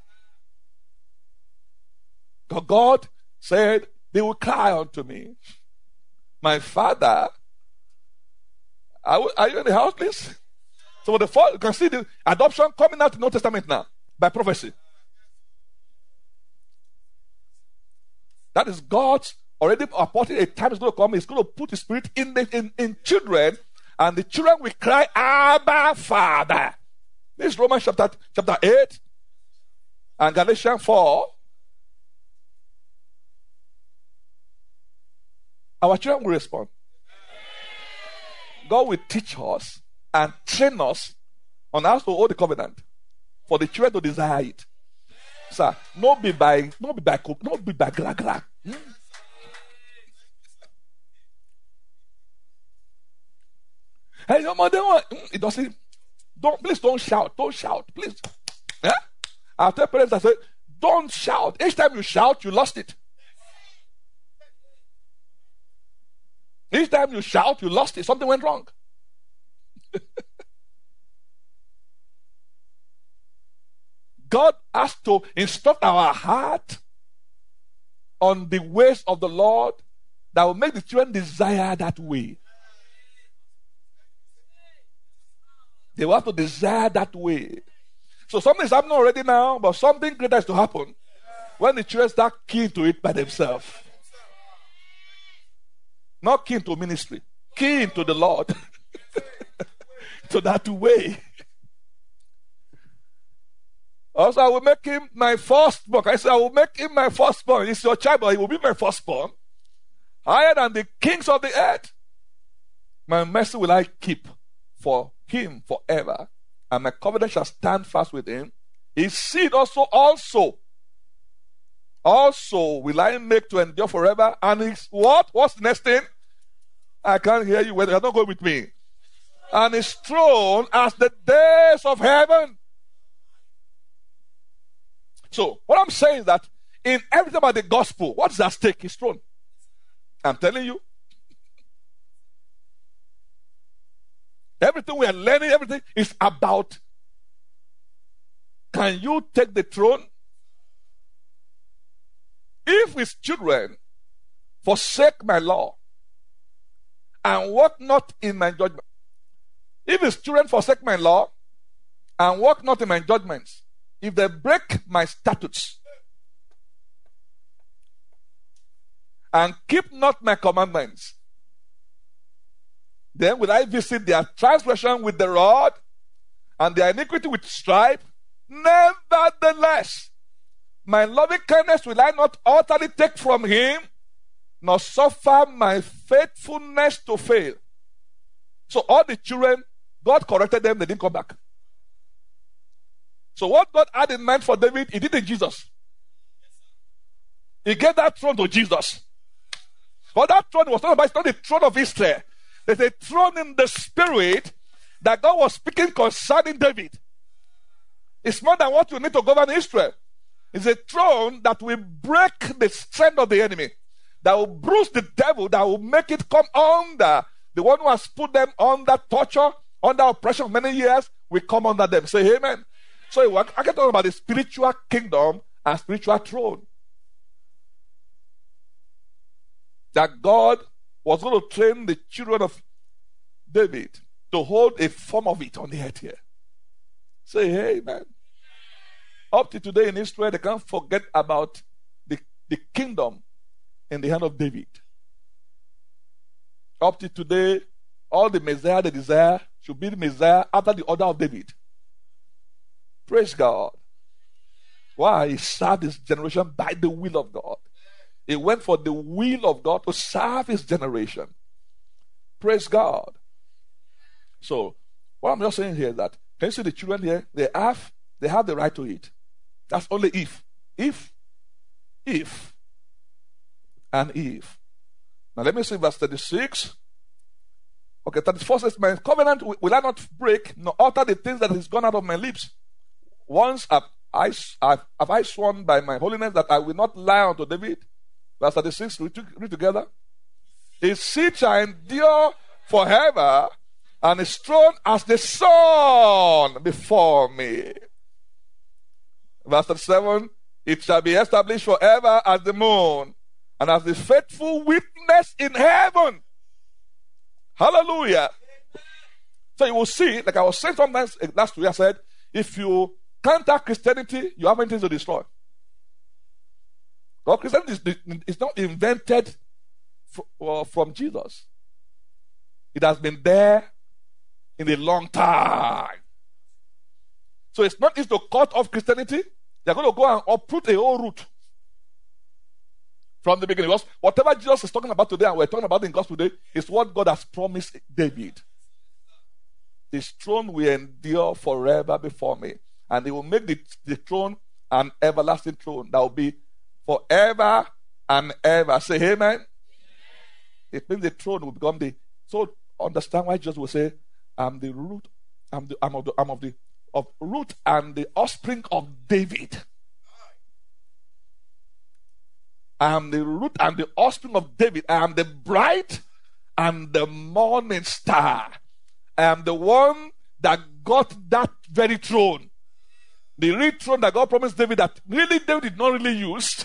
Because God said, they will cry unto me. My father. Are, are you in the house, please? So the you can see the adoption coming out in the Old Testament now by prophecy. That is God's already appointed a time is going to come. He's going to put his spirit in the in, in children. And the children will cry, Abba, Father. This is Romans chapter, chapter eight and Galatians four. Our children will respond. God will teach us and train us on how to hold the covenant for the children to desire it. Sir, not be by, not be by, not be by gra gra. Hmm? Hey, your mother, it doesn't. Don't please don't shout. Don't shout, please. Yeah? I tell parents, I say, don't shout. Each time you shout, you lost it. Each time you shout, you lost it. Something went wrong. God has to instruct our heart on the ways of the Lord that will make the children desire that way. They will have to desire that way. So something is happening already now, but something greater is to happen when the children start keen to it by themselves. Not keen to ministry, keen to the Lord. to that way. Also, I will make him my firstborn. I said, I will make him my firstborn. He's your child, but he will be my firstborn. Higher than the kings of the earth. My mercy will I keep for him forever, and my covenant shall stand fast with him. His seed also, also, also will I make to endure forever. And his what? What's the next thing? I can't hear you. You're not going with me. And his throne as the days of heaven. So, what I'm saying is that in everything about the gospel, what is at stake? His throne. I'm telling you. Everything we are learning, everything is about, can you take the throne? If his children forsake my law and walk not in my judgment, if his children forsake my law and walk not in my judgments, if they break my statutes and keep not my commandments, then will I visit their transgression with the rod and their iniquity with stripe. Nevertheless, my loving kindness will I not utterly take from him, nor suffer my faithfulness to fail. So all the children, God corrected them, they didn't come back. So what God had in mind for David, he did in Jesus. He gave that throne to Jesus. But that throne was not about, it's not the throne of Israel. There's a throne in the spirit that God was speaking concerning David. It's more than what you need to govern Israel. It's a throne that will break the strength of the enemy, that will bruise the devil, that will make it come under. The one who has put them under torture, under oppression for many years, will come under them. Say amen. So I can talk about the spiritual kingdom and spiritual throne. That God was going to train the children of David to hold a form of it on the earth here. Say, hey, man. Up to today in Israel, they can't forget about the, the kingdom in the hand of David. Up to today, all the Messiah they desire should be the Messiah after the order of David. Praise God. Why? He served his generation by the will of God. He went for the will of God to serve his generation. Praise God. So, what I'm just saying here is that, can you see the children here? They have, they have the right to eat. That's only if. If. If. And if. Now let me see verse thirty-six. Okay, thirty-four says, my covenant will I not break, nor alter the things that is gone out of my lips. Once have I, have I sworn by my holiness that I will not lie unto David. Verse thirty-six, read, read together. His seed shall endure forever, and his throne as the sun before me. Verse thirty-seven, it shall be established forever as the moon, and as the faithful witness in heaven. Hallelujah. So you will see, like I was saying sometimes last week, I said, if you counter Christianity, you have anything to destroy. God, Christianity is, is not invented f- from Jesus. It has been there in a long time. So it's not easy to cut off Christianity. They're going to go and uproot a whole root from the beginning. Because whatever Jesus is talking about today and we're talking about in gospel today is what God has promised David. His throne will endure forever before me. And he will make the, the throne an everlasting throne that will be forever and ever. Say amen. Amen. It means the throne will become the. So understand why Jesus will say, I'm the root, I'm the I'm of the I'm of the of root and the offspring of David. I am the root and the offspring of David. I am the bright and the morning star. I am the one that got that very throne. The real throne that God promised David that really David did not really use.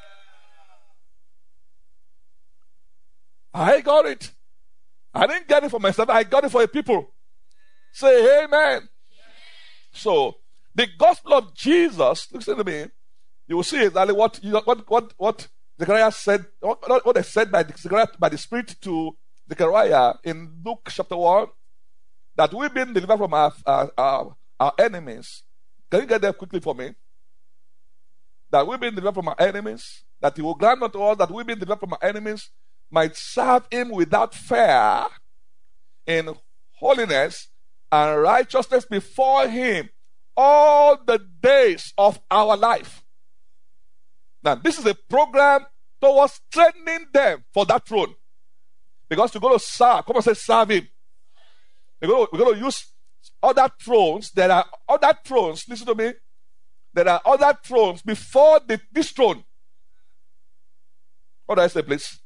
I got it. I didn't get it for myself. I got it for a people. Say amen. So, the gospel of Jesus, listen to me, you will see exactly what what what what Zechariah said, what, what they said by the, Zechariah, by the Spirit to Zechariah in Luke chapter one, that we've been delivered from our, our, our, our enemies. Can you get there quickly for me? That we've been delivered from our enemies, that he will grant unto us that we've been delivered from our enemies, might serve him without fear in holiness and righteousness before him all the days of our life. Now, this is a program towards training them for that throne. Because we're going to serve. Come on, say serve him. We're going to, we're going to use other thrones. There are other thrones. Listen to me. There are other thrones before the, this throne. What do I say, please?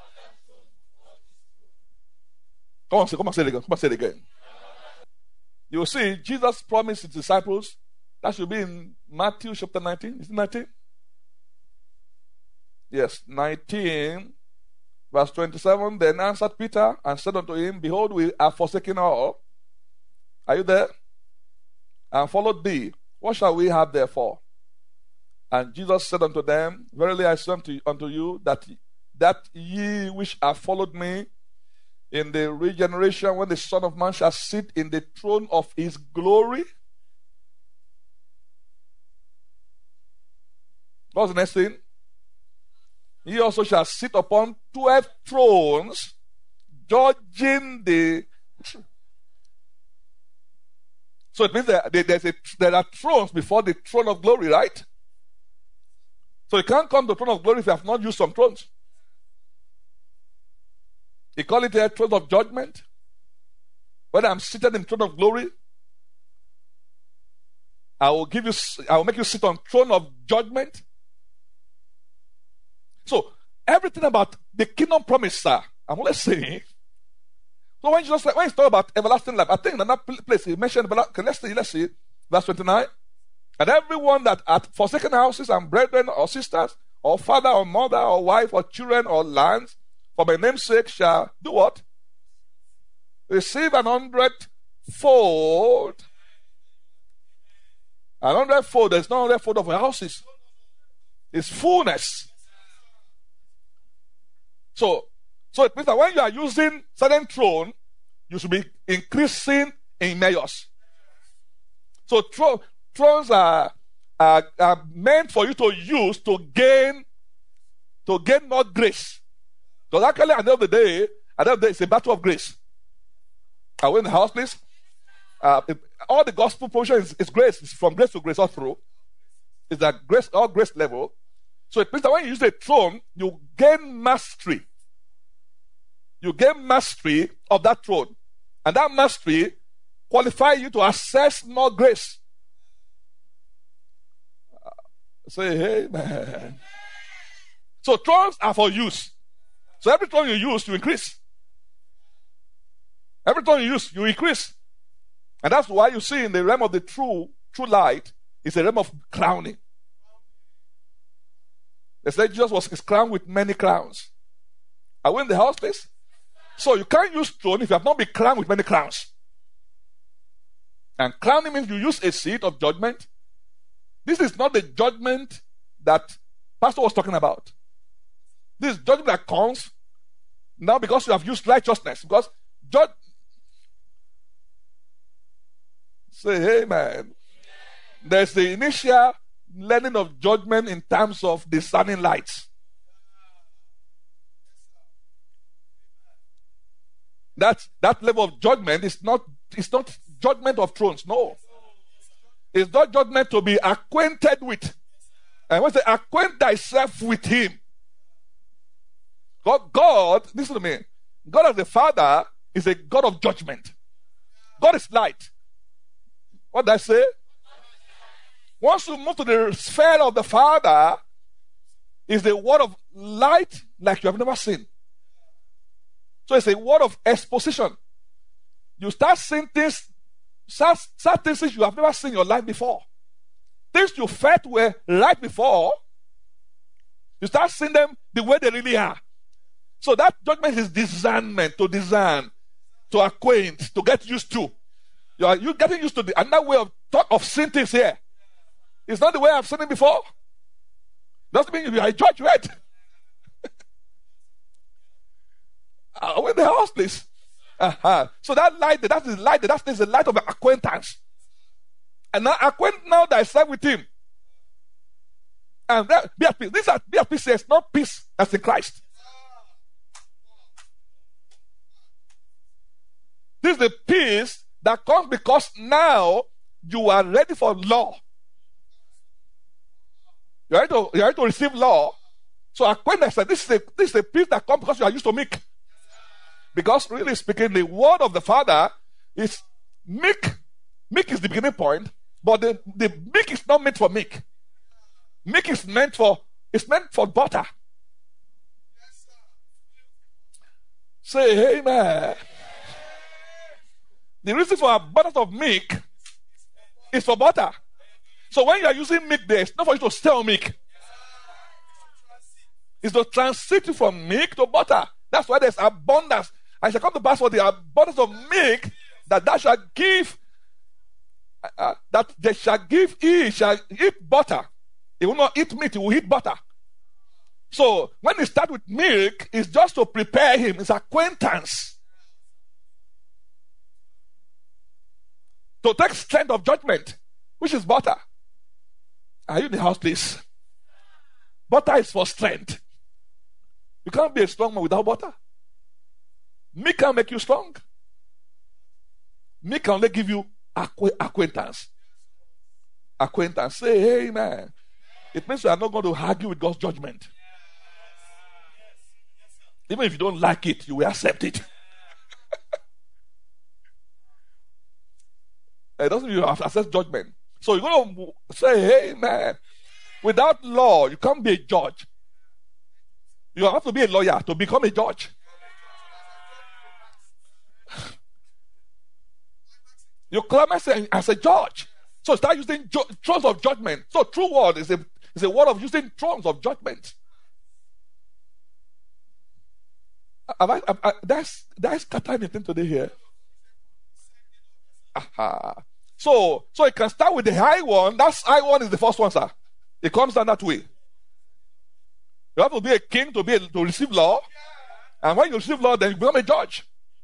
Come on, say, come on, say it again. Come on, say it again. You will see Jesus promised his disciples. That should be in Matthew chapter nineteen. Is it nineteen? Yes, nineteen, verse twenty-seven. Then answered Peter and said unto him, Behold, we are forsaken all. Are you there? And followed thee. What shall we have therefore? And Jesus said unto them, Verily I say unto, unto you, that, that ye which have followed me in the regeneration, when the Son of Man shall sit in the throne of his glory. What's the next thing? He also shall sit upon twelve thrones, judging the. So it means that there's a, there are thrones before the throne of glory, right? So you can't come to the throne of glory if you have not used some thrones. He call it a throne of judgment. When I'm seated in the throne of glory, I will give you, I will make you sit on throne of judgment. So everything about the kingdom promise, sir, I'm only saying. So when Jesus, when he talk about everlasting life, I think in another place he mentioned. Okay, let's see, let's see, verse twenty-nine. And everyone that hath forsaken houses and brethren or sisters or father or mother or wife or children or lands for my name's sake shall do what? Receive an hundredfold. An hundredfold. There's no hundredfold of houses. It's fullness. So, so it means that when you are using certain throne, you should be increasing in measures. So tro- thrones are, are, are meant for you to use to gain, to gain more grace. Because actually, at the end of the day, at the end of the day, it's a battle of grace. Are we in the house, please? Uh, it, all the gospel portion is, is grace. It's from grace to grace all through. It's that grace, all grace level. So it means that when you use a throne, you gain mastery. You gain mastery of that throne. And that mastery qualifies you to access more grace. Uh, say, hey, man. So thrones are for use. So every throne you use, you increase. Every throne you use, you increase. And that's why you see in the realm of the true, true light, it's a realm of crowning. They said Jesus was crowned with many crowns. Are we in the house, please? So you can't use throne if you have not been crowned with many crowns. And crowning means you use a seat of judgment. This is not the judgment that Pastor was talking about. This judgment that comes now because you have used righteousness. Because judge. Say, hey, man. There's the initial learning of judgment in terms of discerning lights. That, that level of judgment is not, it's not judgment of thrones, no. It's not judgment to be acquainted with. And when I say acquaint thyself with him. God, God, listen to me. God as the Father is a God of judgment. God is light. What did I say? Once you move to the sphere of the Father, is the word of light like you have never seen. So it's a word of exposition. You start seeing things, start, start things you have never seen in your life before. Things you felt were right before, you start seeing them the way they really are. So that judgment is discernment, to discern, to acquaint, to get used to. You are you getting used to the another way of thought of seeing things here. It's not the way I've seen it before. Doesn't mean you are a judge, right? Are we in the house, please? Uh-huh. So that light, that is light, that is the light of acquaintance. And now acquaint now thyself with him. And that, be at peace. This is be at peace says, not peace as in Christ. This is the peace that comes because now you are ready for law. You are ready to, you are ready to receive law. So acquaintance, this is the this is the peace that comes because you are used to meek. Because really speaking, the word of the Father is meek. Meek is the beginning point, but the, the meek is not meant for meek. Meek is meant for it's meant for butter. Say amen. The reason for abundance of meek is for butter. So when you are using meek there, it's not for you to stay on meek. It's to transit you from meek to butter. That's why there's abundance. I shall come to pass for the abundance of meek that thou shall give, uh, that they shall give, he shall eat butter. He will not eat meat, he will eat butter. So when he start with milk, it's just to prepare him. It's acquaintance. To take strength of judgment, which is butter. Are you in the house, please? Butter is for strength. You can't be a strong man without butter. Meat can make you strong. Meat can only give you acqu- acquaintance. Acquaintance. Say amen. It means you are not going to argue with God's judgment. Even if you don't like it, you will accept it. It doesn't mean you have to accept judgment. So you're going to say, hey man, without law, you can't be a judge. You have to be a lawyer to become a judge. You claim as a, as a judge. So start using ju- thrones of judgment. So true word is a, is a word of using thrones of judgment. Have I, have I, that's, that's scattering anything today here. Aha. So, so it can start with the high one. That's high one is the first one, sir. It comes down that way. You have to be a king to be able to receive law. And when you receive law, then you become a judge.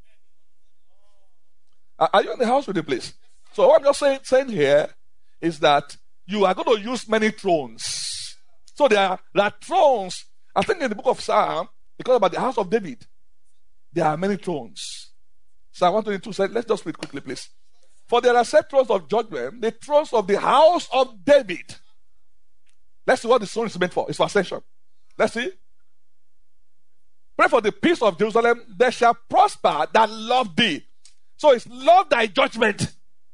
Are you in the house with the place? So what I'm just saying, saying here is that you are going to use many thrones. So there are, there are thrones. I think in the book of Psalm, it talks about the house of David. There are many thrones. Psalm one twenty-two said, let's just read quickly, please. For there are set thrones of judgment, the thrones of the house of David. Let's see what the throne is meant for. It's for ascension. Let's see. Pray for the peace of Jerusalem. They shall prosper that love thee. So it's love thy judgment.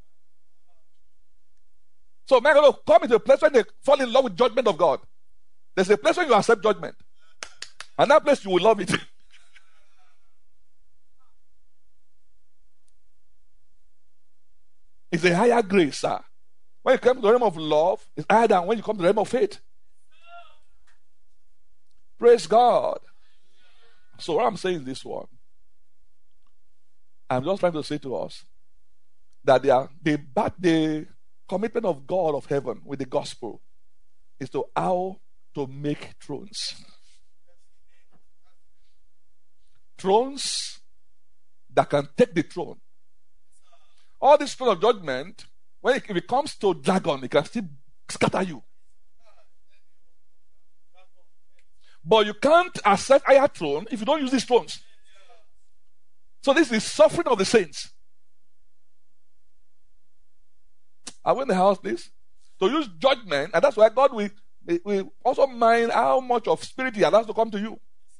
So man, going to come into a place where they fall in love with judgment of God. There's a place where you accept judgment. And that place you will love it. It's a higher grace, sir. When you come to the realm of love, it's higher than when you come to the realm of faith. Praise God. So what I'm saying is this one. I'm just trying to say to us that they are, the, but the commitment of God of heaven with the gospel is to how to make thrones. Thrones that can take the throne. All this throne of judgment, when it, if it comes to dragon, it can still scatter you. But you can't accept higher throne if you don't use these thrones. So this is suffering of the saints. Are we in the house, please? To use judgment, and that's why God will, will also mind how much of spirit He allows to come to you.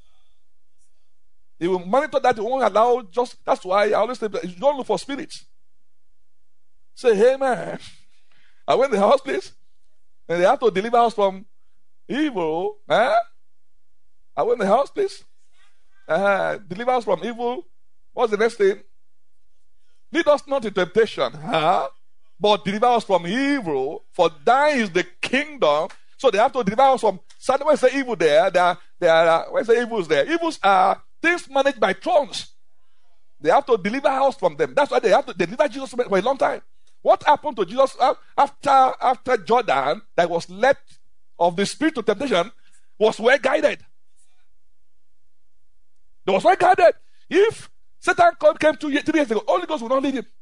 He will monitor that. He won't allow just. That's why I always say, you don't look for spirits. Say, hey man, I went to the house, please, and they have to deliver us from evil. Huh? I went to the house, please. Uh, deliver us from evil. What's the next thing? Lead us not into temptation, huh? But deliver us from evil. For thine is the kingdom. So they have to deliver us from. So when say evil there, there, there are, when say evils there, evils are things managed by thrones. They have to deliver us from them. That's why they have to deliver Jesus for a long time. What happened to Jesus after, after Jordan that was led of the spirit to temptation was well guided. They was well guided. If Satan came two years, three years ago. Holy Ghost will not lead him.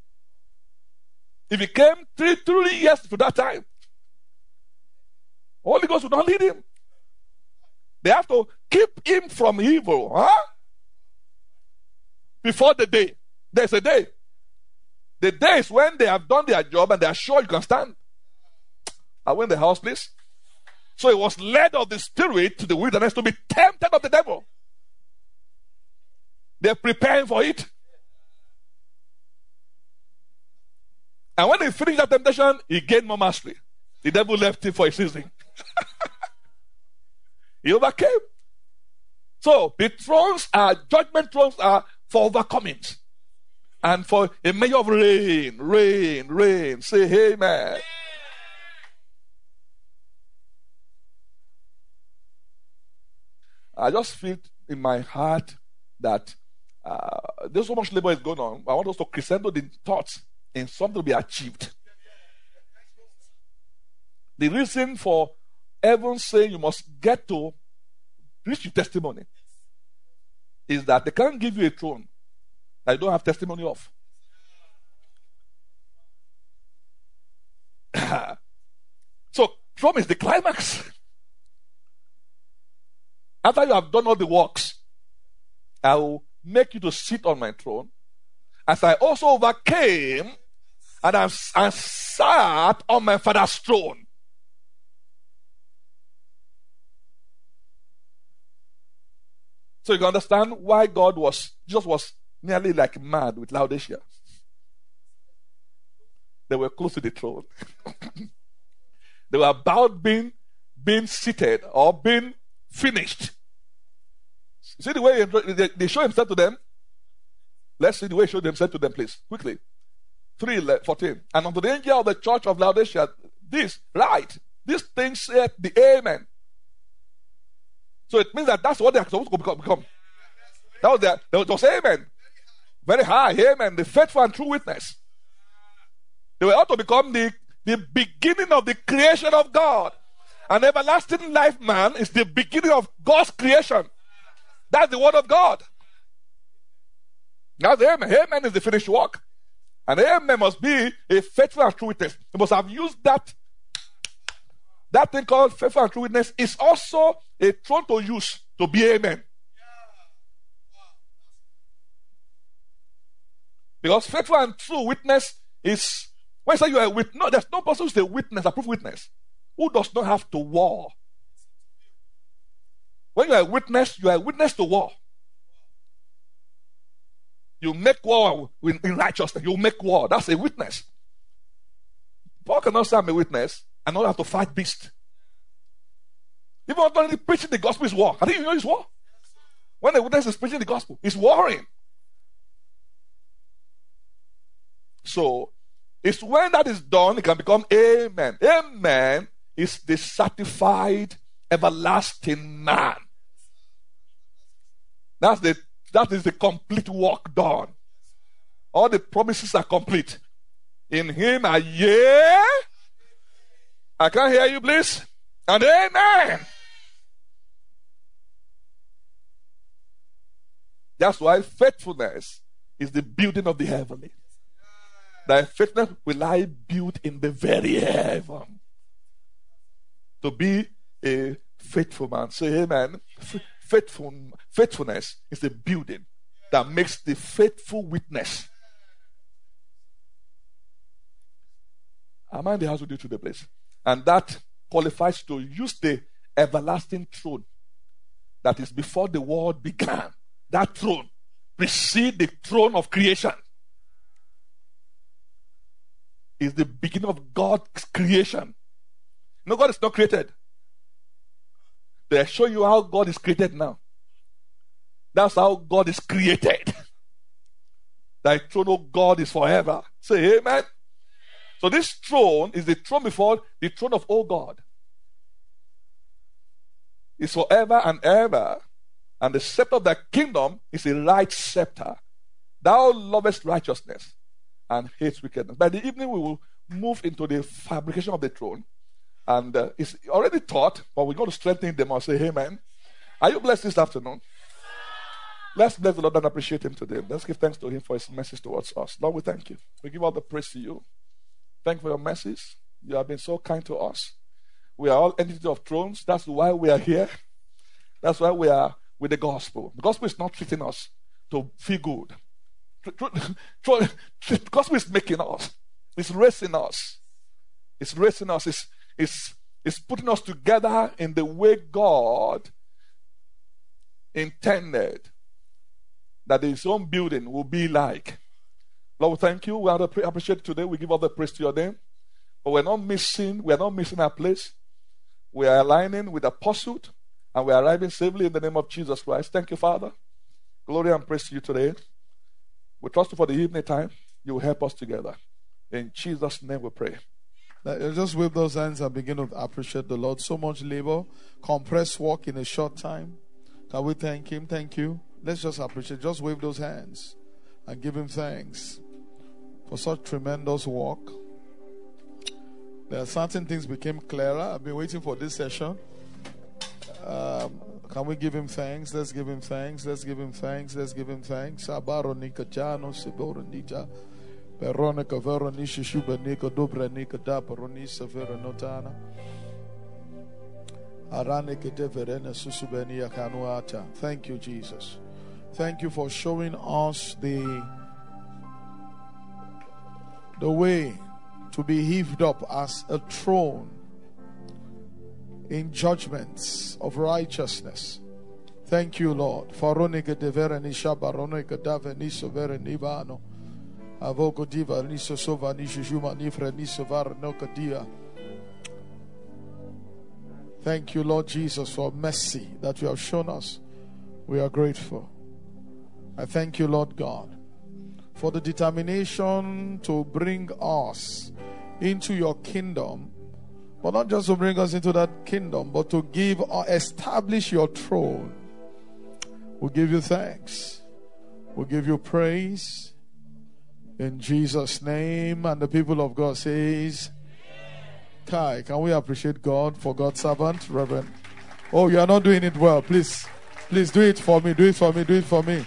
If he came three, three years to that time, Holy Ghost will not lead him. They have to keep him from evil. Huh? Before the day. There's a day. The day is when they have done their job and they are sure you can stand. Are we in the house, please? So he was led of the Spirit to the wilderness to be tempted of the devil. They're preparing for it. And when he finished that temptation, he gained more mastery. The devil left him for a season. He overcame. So the thrones are, judgment thrones are for overcomings. And for a measure of rain, rain, rain. Say amen. I just feel in my heart that uh, there's so much labor is going on. I want us to crescendo the thoughts in something to be achieved. The reason for heaven saying you must get to reach your testimony is that they can't give you a throne that you don't have testimony of. So, throne is the climax. After you have done all the works, I will make you to sit on my throne, as I also overcame and I, I sat on my Father's throne. So you can understand why God was, Jesus was nearly like mad with Laodicea. They were close to the throne. They were about being, being seated or being finished. See the way they, they show himself to them? Let's see the way he showed himself to them, please. Quickly. three fourteen. And unto the angel of the church of Laodicea, this, right, this thing said the Amen. So it means that that's what they're supposed to become. That was their, that was Amen. Very high, Amen. The faithful and true witness. They were ought to become the, the beginning of the creation of God. An everlasting life man is the beginning of God's creation. That's the word of God. That's the Amen. Amen is the finished work. And Amen must be a faithful and true witness. You must have used that. That thing called faithful and true witness is also a throne to use to be Amen. Because faithful and true witness is, when I say you are a witness, no, there's no person who's a witness, a proof witness, who does not have to war. When you are a witness, you are a witness to war. You make war in, in righteousness. You make war. That's a witness. Paul cannot say I'm a witness and not have to fight beasts. Even not only preaching the gospel is war. I think you know it's war. When a witness is preaching the gospel, it's warring. So, it's when that is done, it can become Amen. Amen is the certified everlasting man. That's the that is the complete work done. All the promises are complete. In him are yea. I can't hear you, please. And amen. That's why faithfulness is the building of the heavenly. Thy faithfulness will I build in the very heaven. To be a faithful man. Say amen. Faithful, faithfulness is the building that makes the faithful witness. Am I in the house with you today, please? And that qualifies to use the everlasting throne that is before the world began. That throne precedes the throne of creation. Is the beginning of God's creation. No, God is not created. They show you how God is created now. That's how God is created. Thy throne, O God, is forever. Say amen. So this throne is the throne before the throne of O God. It's forever and ever. And the scepter of thy kingdom is a right scepter. Thou lovest righteousness and hates wickedness. By the evening we will move into the fabrication of the throne. And uh, it's already taught, but we're going to strengthen them. I'll say amen. Are you blessed this afternoon? Let's bless the Lord and appreciate Him today. Let's give thanks to Him for His mercies towards us. Lord, we thank you. We give all the praise to you. Thank you for your mercies. You have been so kind to us. We are all entities of thrones. That's why we are here. That's why we are with the gospel. The gospel is not treating us to feel good. The gospel is making us. It's raising us. It's raising us. It's, it's, it's putting us together in the way God intended that His own building will be like. Lord, we thank you. We appreciate it today. We give all the praise to your name. But we're not missing, we're not missing our place. We are aligning with the pursuit, and we are arriving safely in the name of Jesus Christ. Thank you, Father. Glory and praise to you today. We trust you for the evening time. You will help us together. In Jesus' name we pray. Just wave those hands and begin to appreciate the Lord. So much labor, compressed work in a short time. Can we thank Him? Thank you. Let's just appreciate. Just wave those hands and give Him thanks for such tremendous work. There are certain things became clearer. I've been waiting for this session. Um, can we give Him thanks? Let's give Him thanks. Let's give Him thanks. Let's give Him thanks. Sabaronika Jano Siboronita Veronica Veronisha Shubanika Dobranika Daparonisa Veronotana Aranika Deverena Susubenia Kanuata. Thank you, Jesus. Thank you for showing us the the way to be heaved up as a throne in judgments of righteousness. Thank you, Lord. Faronika Deverenisha Baronika Daveniso Verenivano Avoko Diva Niso Sova Nishuma Nifra Niso Varnokadia. Thank you, Lord Jesus, for mercy that you have shown us. We are grateful. I thank you, Lord God, for the determination to bring us into your kingdom, but not just to bring us into that kingdom, but to give or establish your throne. We give you thanks. We give you praise in Jesus' name. And the people of God says, Kai, can we appreciate God for God's servant, Reverend? Oh, you are not doing it well. Please, please do it for me. Do it for me. Do it for me.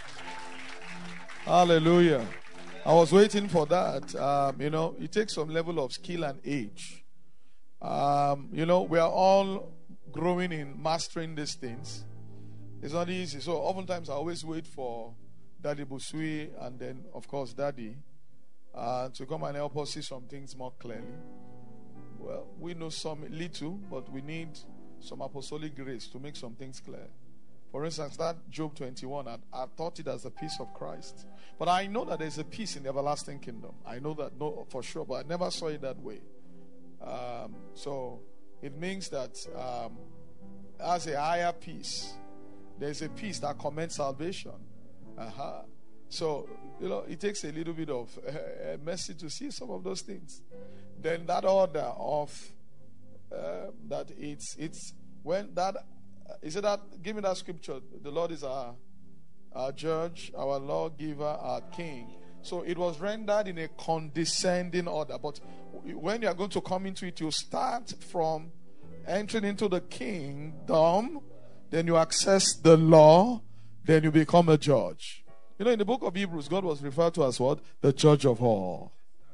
Hallelujah. I was waiting for that. Um, you know, it takes some level of skill and age. Um, you know, we are all growing in mastering these things. It's not easy. So oftentimes I always wait for Daddy Busui and then, of course, Daddy uh, to come and help us see some things more clearly. Well, we know some little, but we need some apostolic grace to make some things clear. For instance, that Job twenty-one, I, I thought it as a peace of Christ. But I know that there's a peace in the everlasting kingdom. I know that no, for sure, but I never saw it that way. Um, so it means that um, as a higher peace, there's a peace that commands salvation. Uh-huh. So, you know, it takes a little bit of uh, mercy to see some of those things. Then that order of uh, that it's it's when that is it that give me that scripture. The Lord is our our judge, our lawgiver, our king. So it was rendered in a condescending order. But when you are going to come into it, you start from entering into the kingdom, then you access the law, then you become a judge. You know, in the book of Hebrews, God was referred to as what? The judge of all.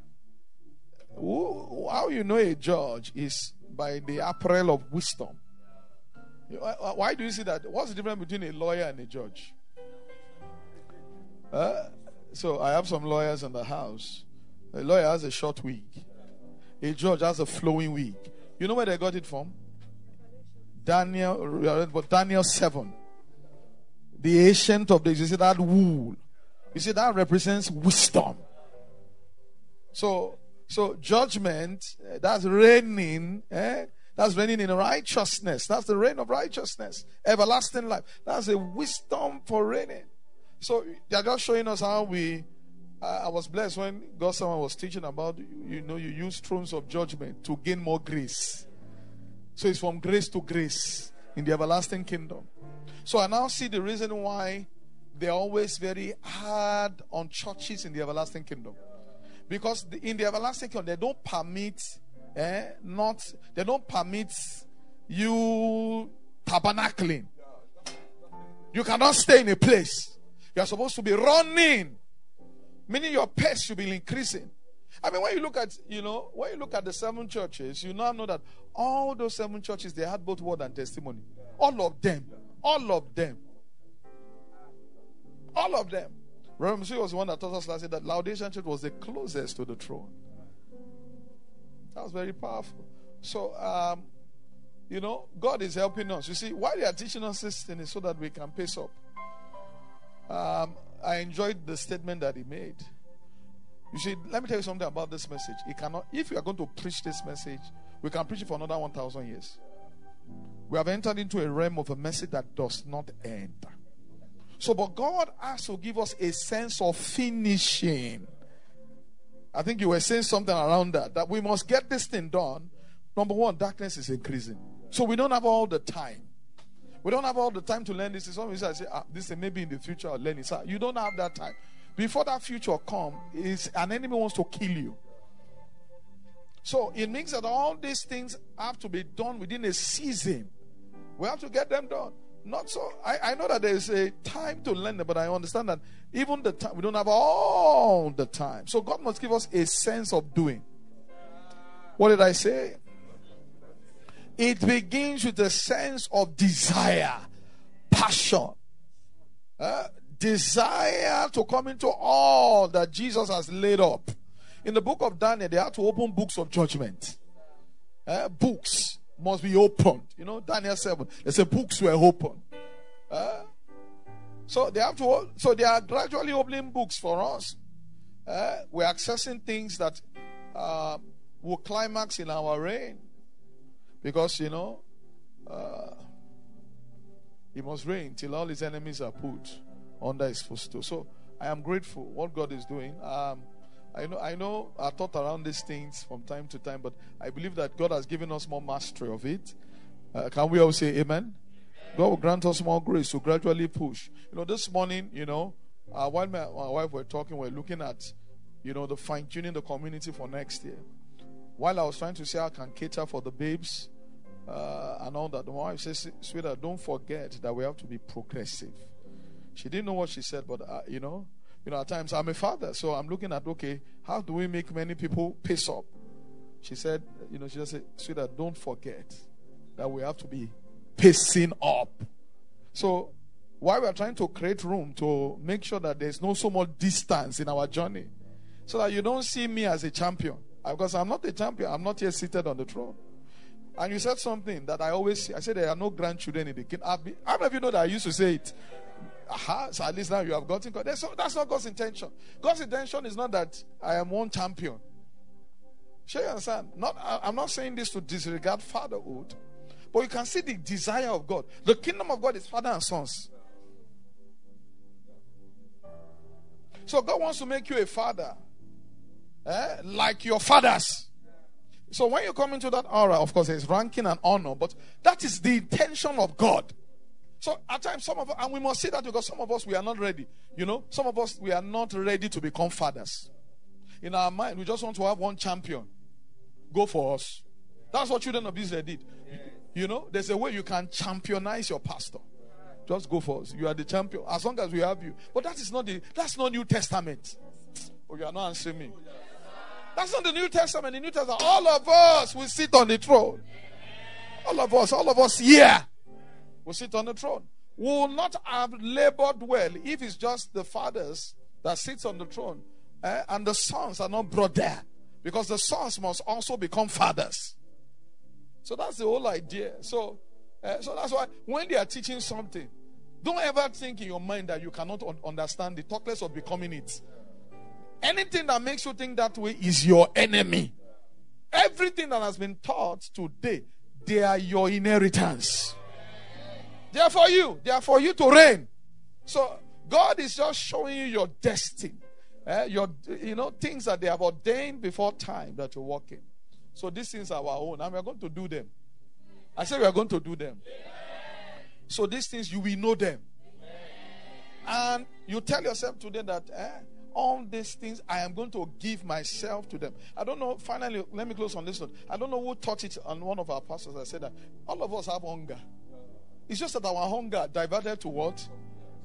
How you know a judge is by the apparel of wisdom. Why do you see that? What's the difference between a lawyer and a judge? Uh, so I have some lawyers in the house. A lawyer has a short wig. A judge has a flowing wig. You know where they got it from? Daniel, but Daniel seven. The ancient of days. You see that wool. You see that represents wisdom. So, so judgment, that's reigning. Eh? That's reigning in righteousness. That's the reign of righteousness. Everlasting life. That's a wisdom for reigning. So they're just showing us how we. Uh, I was blessed when God someone was teaching about, you know, you use thrones of judgment to gain more grace. So it's from grace to grace in the everlasting kingdom. So I now see the reason why they're always very hard on churches in the everlasting kingdom. Because in the everlasting kingdom, they don't permit, eh, not, they don't permit you tabernacling. You cannot stay in a place. You are supposed to be running. Meaning your pace should be increasing. I mean, when you look at, you know, when you look at the seven churches, you now know that all those seven churches, they had both word and testimony. All of them. All of them. All of them. Remember, she was the one that taught us last year that Laodicean church was the closest to the throne. That was very powerful. So, um, you know, God is helping us. You see, why they are teaching us this thing is so that we can pace up. Um, I enjoyed the statement that he made. You see, let me tell you something about this message. It cannot, if you are going to preach this message, we can preach it for another one thousand years. We have entered into a realm of a message that does not end. So, but God has to give us a sense of finishing. I think you were saying something around that, that we must get this thing done. Number one, darkness is increasing. So we don't have all the time. We don't have all the time to learn this. Some say, ah, this is maybe in the future I'll learn it. So you don't have that time. Before that future comes, is an enemy wants to kill you. So it means that all these things have to be done within a season. We have to get them done. Not so. I, I know that there is a time to learn them, but I understand that even the time, we don't have all the time. So God must give us a sense of doing. What did I say? It begins with a sense of desire, passion, uh, desire to come into all that Jesus has laid up. In the book of Daniel, they had to open books of judgment. Uh, books must be opened. You know, Daniel seven, they say books were opened. Uh, so they have to. So they are gradually opening books for us. Uh, we're accessing things that uh, will climax in our reign. Because, you know, uh, he must reign till all his enemies are put under his footstool. So I am grateful what God is doing. Um, I know I know I thought around these things from time to time, but I believe that God has given us more mastery of it. Uh, can we all say amen? God will grant us more grace to gradually push. You know, this morning, you know, uh, while my, my wife were talking, we we're looking at, you know, the fine-tuning the community for next year. While I was trying to say I can cater for the babes, Uh, and all that, the wife says, sweetheart, don't forget that we have to be progressive. She didn't know what she said, but uh, you know, you know, at times I'm a father, so I'm looking at, okay, how do we make many people pace up? She said, you know, she just said, sweetheart, don't forget that we have to be pacing up. So while we are trying to create room to make sure that there's no so much distance in our journey, so that you don't see me as a champion, because I'm not a champion. I'm not yet seated on the throne. And you said something that I always say. I said there are no grandchildren in the kingdom. How many of you know that I used to say it? Aha, so at least now you have gotten. That's, that's not God's intention. God's intention is not that I am one champion. Sure, you understand? Not, I'm not saying this to disregard fatherhood, but you can see the desire of God. The kingdom of God is father and sons. So God wants to make you a father, eh? Like your fathers. So when you come into that aura, of course, there's ranking and honor, but that is the intention of God. So at times, some of us, and we must say that because some of us, we are not ready. You know, some of us, we are not ready to become fathers. In our mind, we just want to have one champion. Go for us. That's what children of Israel did. You know, there's a way you can championize your pastor. Just go for us. You are the champion. As long as we have you. But that is not the, that's not New Testament. Oh, you are not answering me. That's not the New Testament. The New Testament, all of us will sit on the throne. All of us, all of us here will sit on the throne. We will not have labored well if it's just the fathers that sits on the throne, eh, and the sons are not brought there, because the sons must also become fathers. So that's the whole idea. So, eh, so that's why when they are teaching something, don't ever think in your mind that you cannot un- understand it. Talk less of becoming it. Anything that makes you think that way is your enemy. Everything that has been taught today, they are your inheritance. They are for you. They are for you to reign. So God is just showing you your destiny. Eh? Your, you know, things that they have ordained before time that you're walking. So these things are our own, and we are going to do them. I said we are going to do them. So these things, you will know them. And you tell yourself today that, eh, all these things, I am going to give myself to them. I don't know, finally, let me close on this note. I don't know who taught it on one of our pastors. I said that all of us have hunger. It's just that our hunger diverted to what?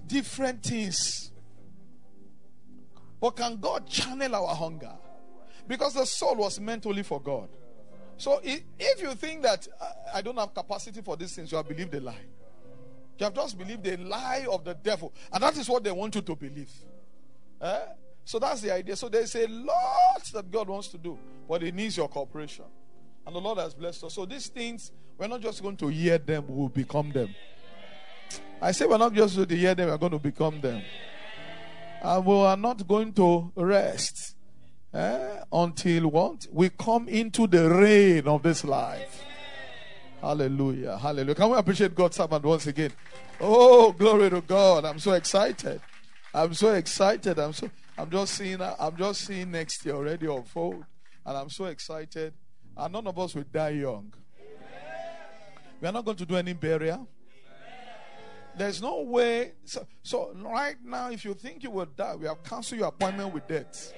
different things. But can God channel our hunger? Because the soul was meant only for God. So if you think that uh, I don't have capacity for these things, you have believed a lie. You have just believed a lie of the devil. And that is what they want you to believe. Eh? So that's the idea. So there's a lot that God wants to do, but it needs your cooperation. And the Lord has blessed us. So these things, we're not just going to hear them, we will become them. I say we're not just going to hear them, we're going to become them. And we are not going to rest eh, until what? We come into the reign of this life. Hallelujah. Hallelujah. Can we appreciate God's servant once again? Oh, glory to God. I'm so excited. I'm so excited. I'm so I'm just seeing I'm just seeing next year already unfold. And I'm so excited. And none of us will die young. We are not going to do any burial. There's no way. So, so right now, if you think you will die, we have canceled your appointment with death.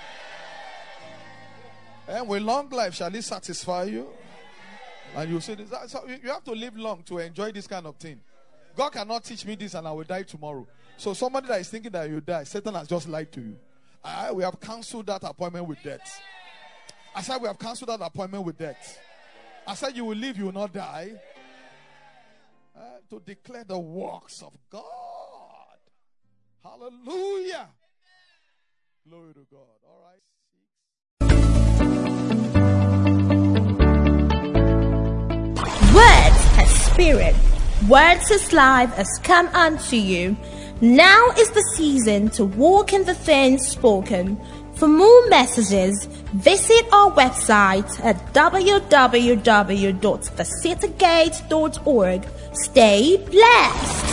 And with long life, shall it satisfy you? And you say this. So you have to live long to enjoy this kind of thing. God cannot teach me this and I will die tomorrow. So somebody that is thinking that you die, Satan has just lied to you. I, we have canceled that appointment with death. I said we have canceled that appointment with death. I said you will live, you will not die. Uh, to declare the works of God. Hallelujah. Glory to God. All right. Words as spirit, words as life has come unto you. Now is the season to walk in the things spoken. For more messages, visit our website at w w w dot the city gate dot org. Stay blessed.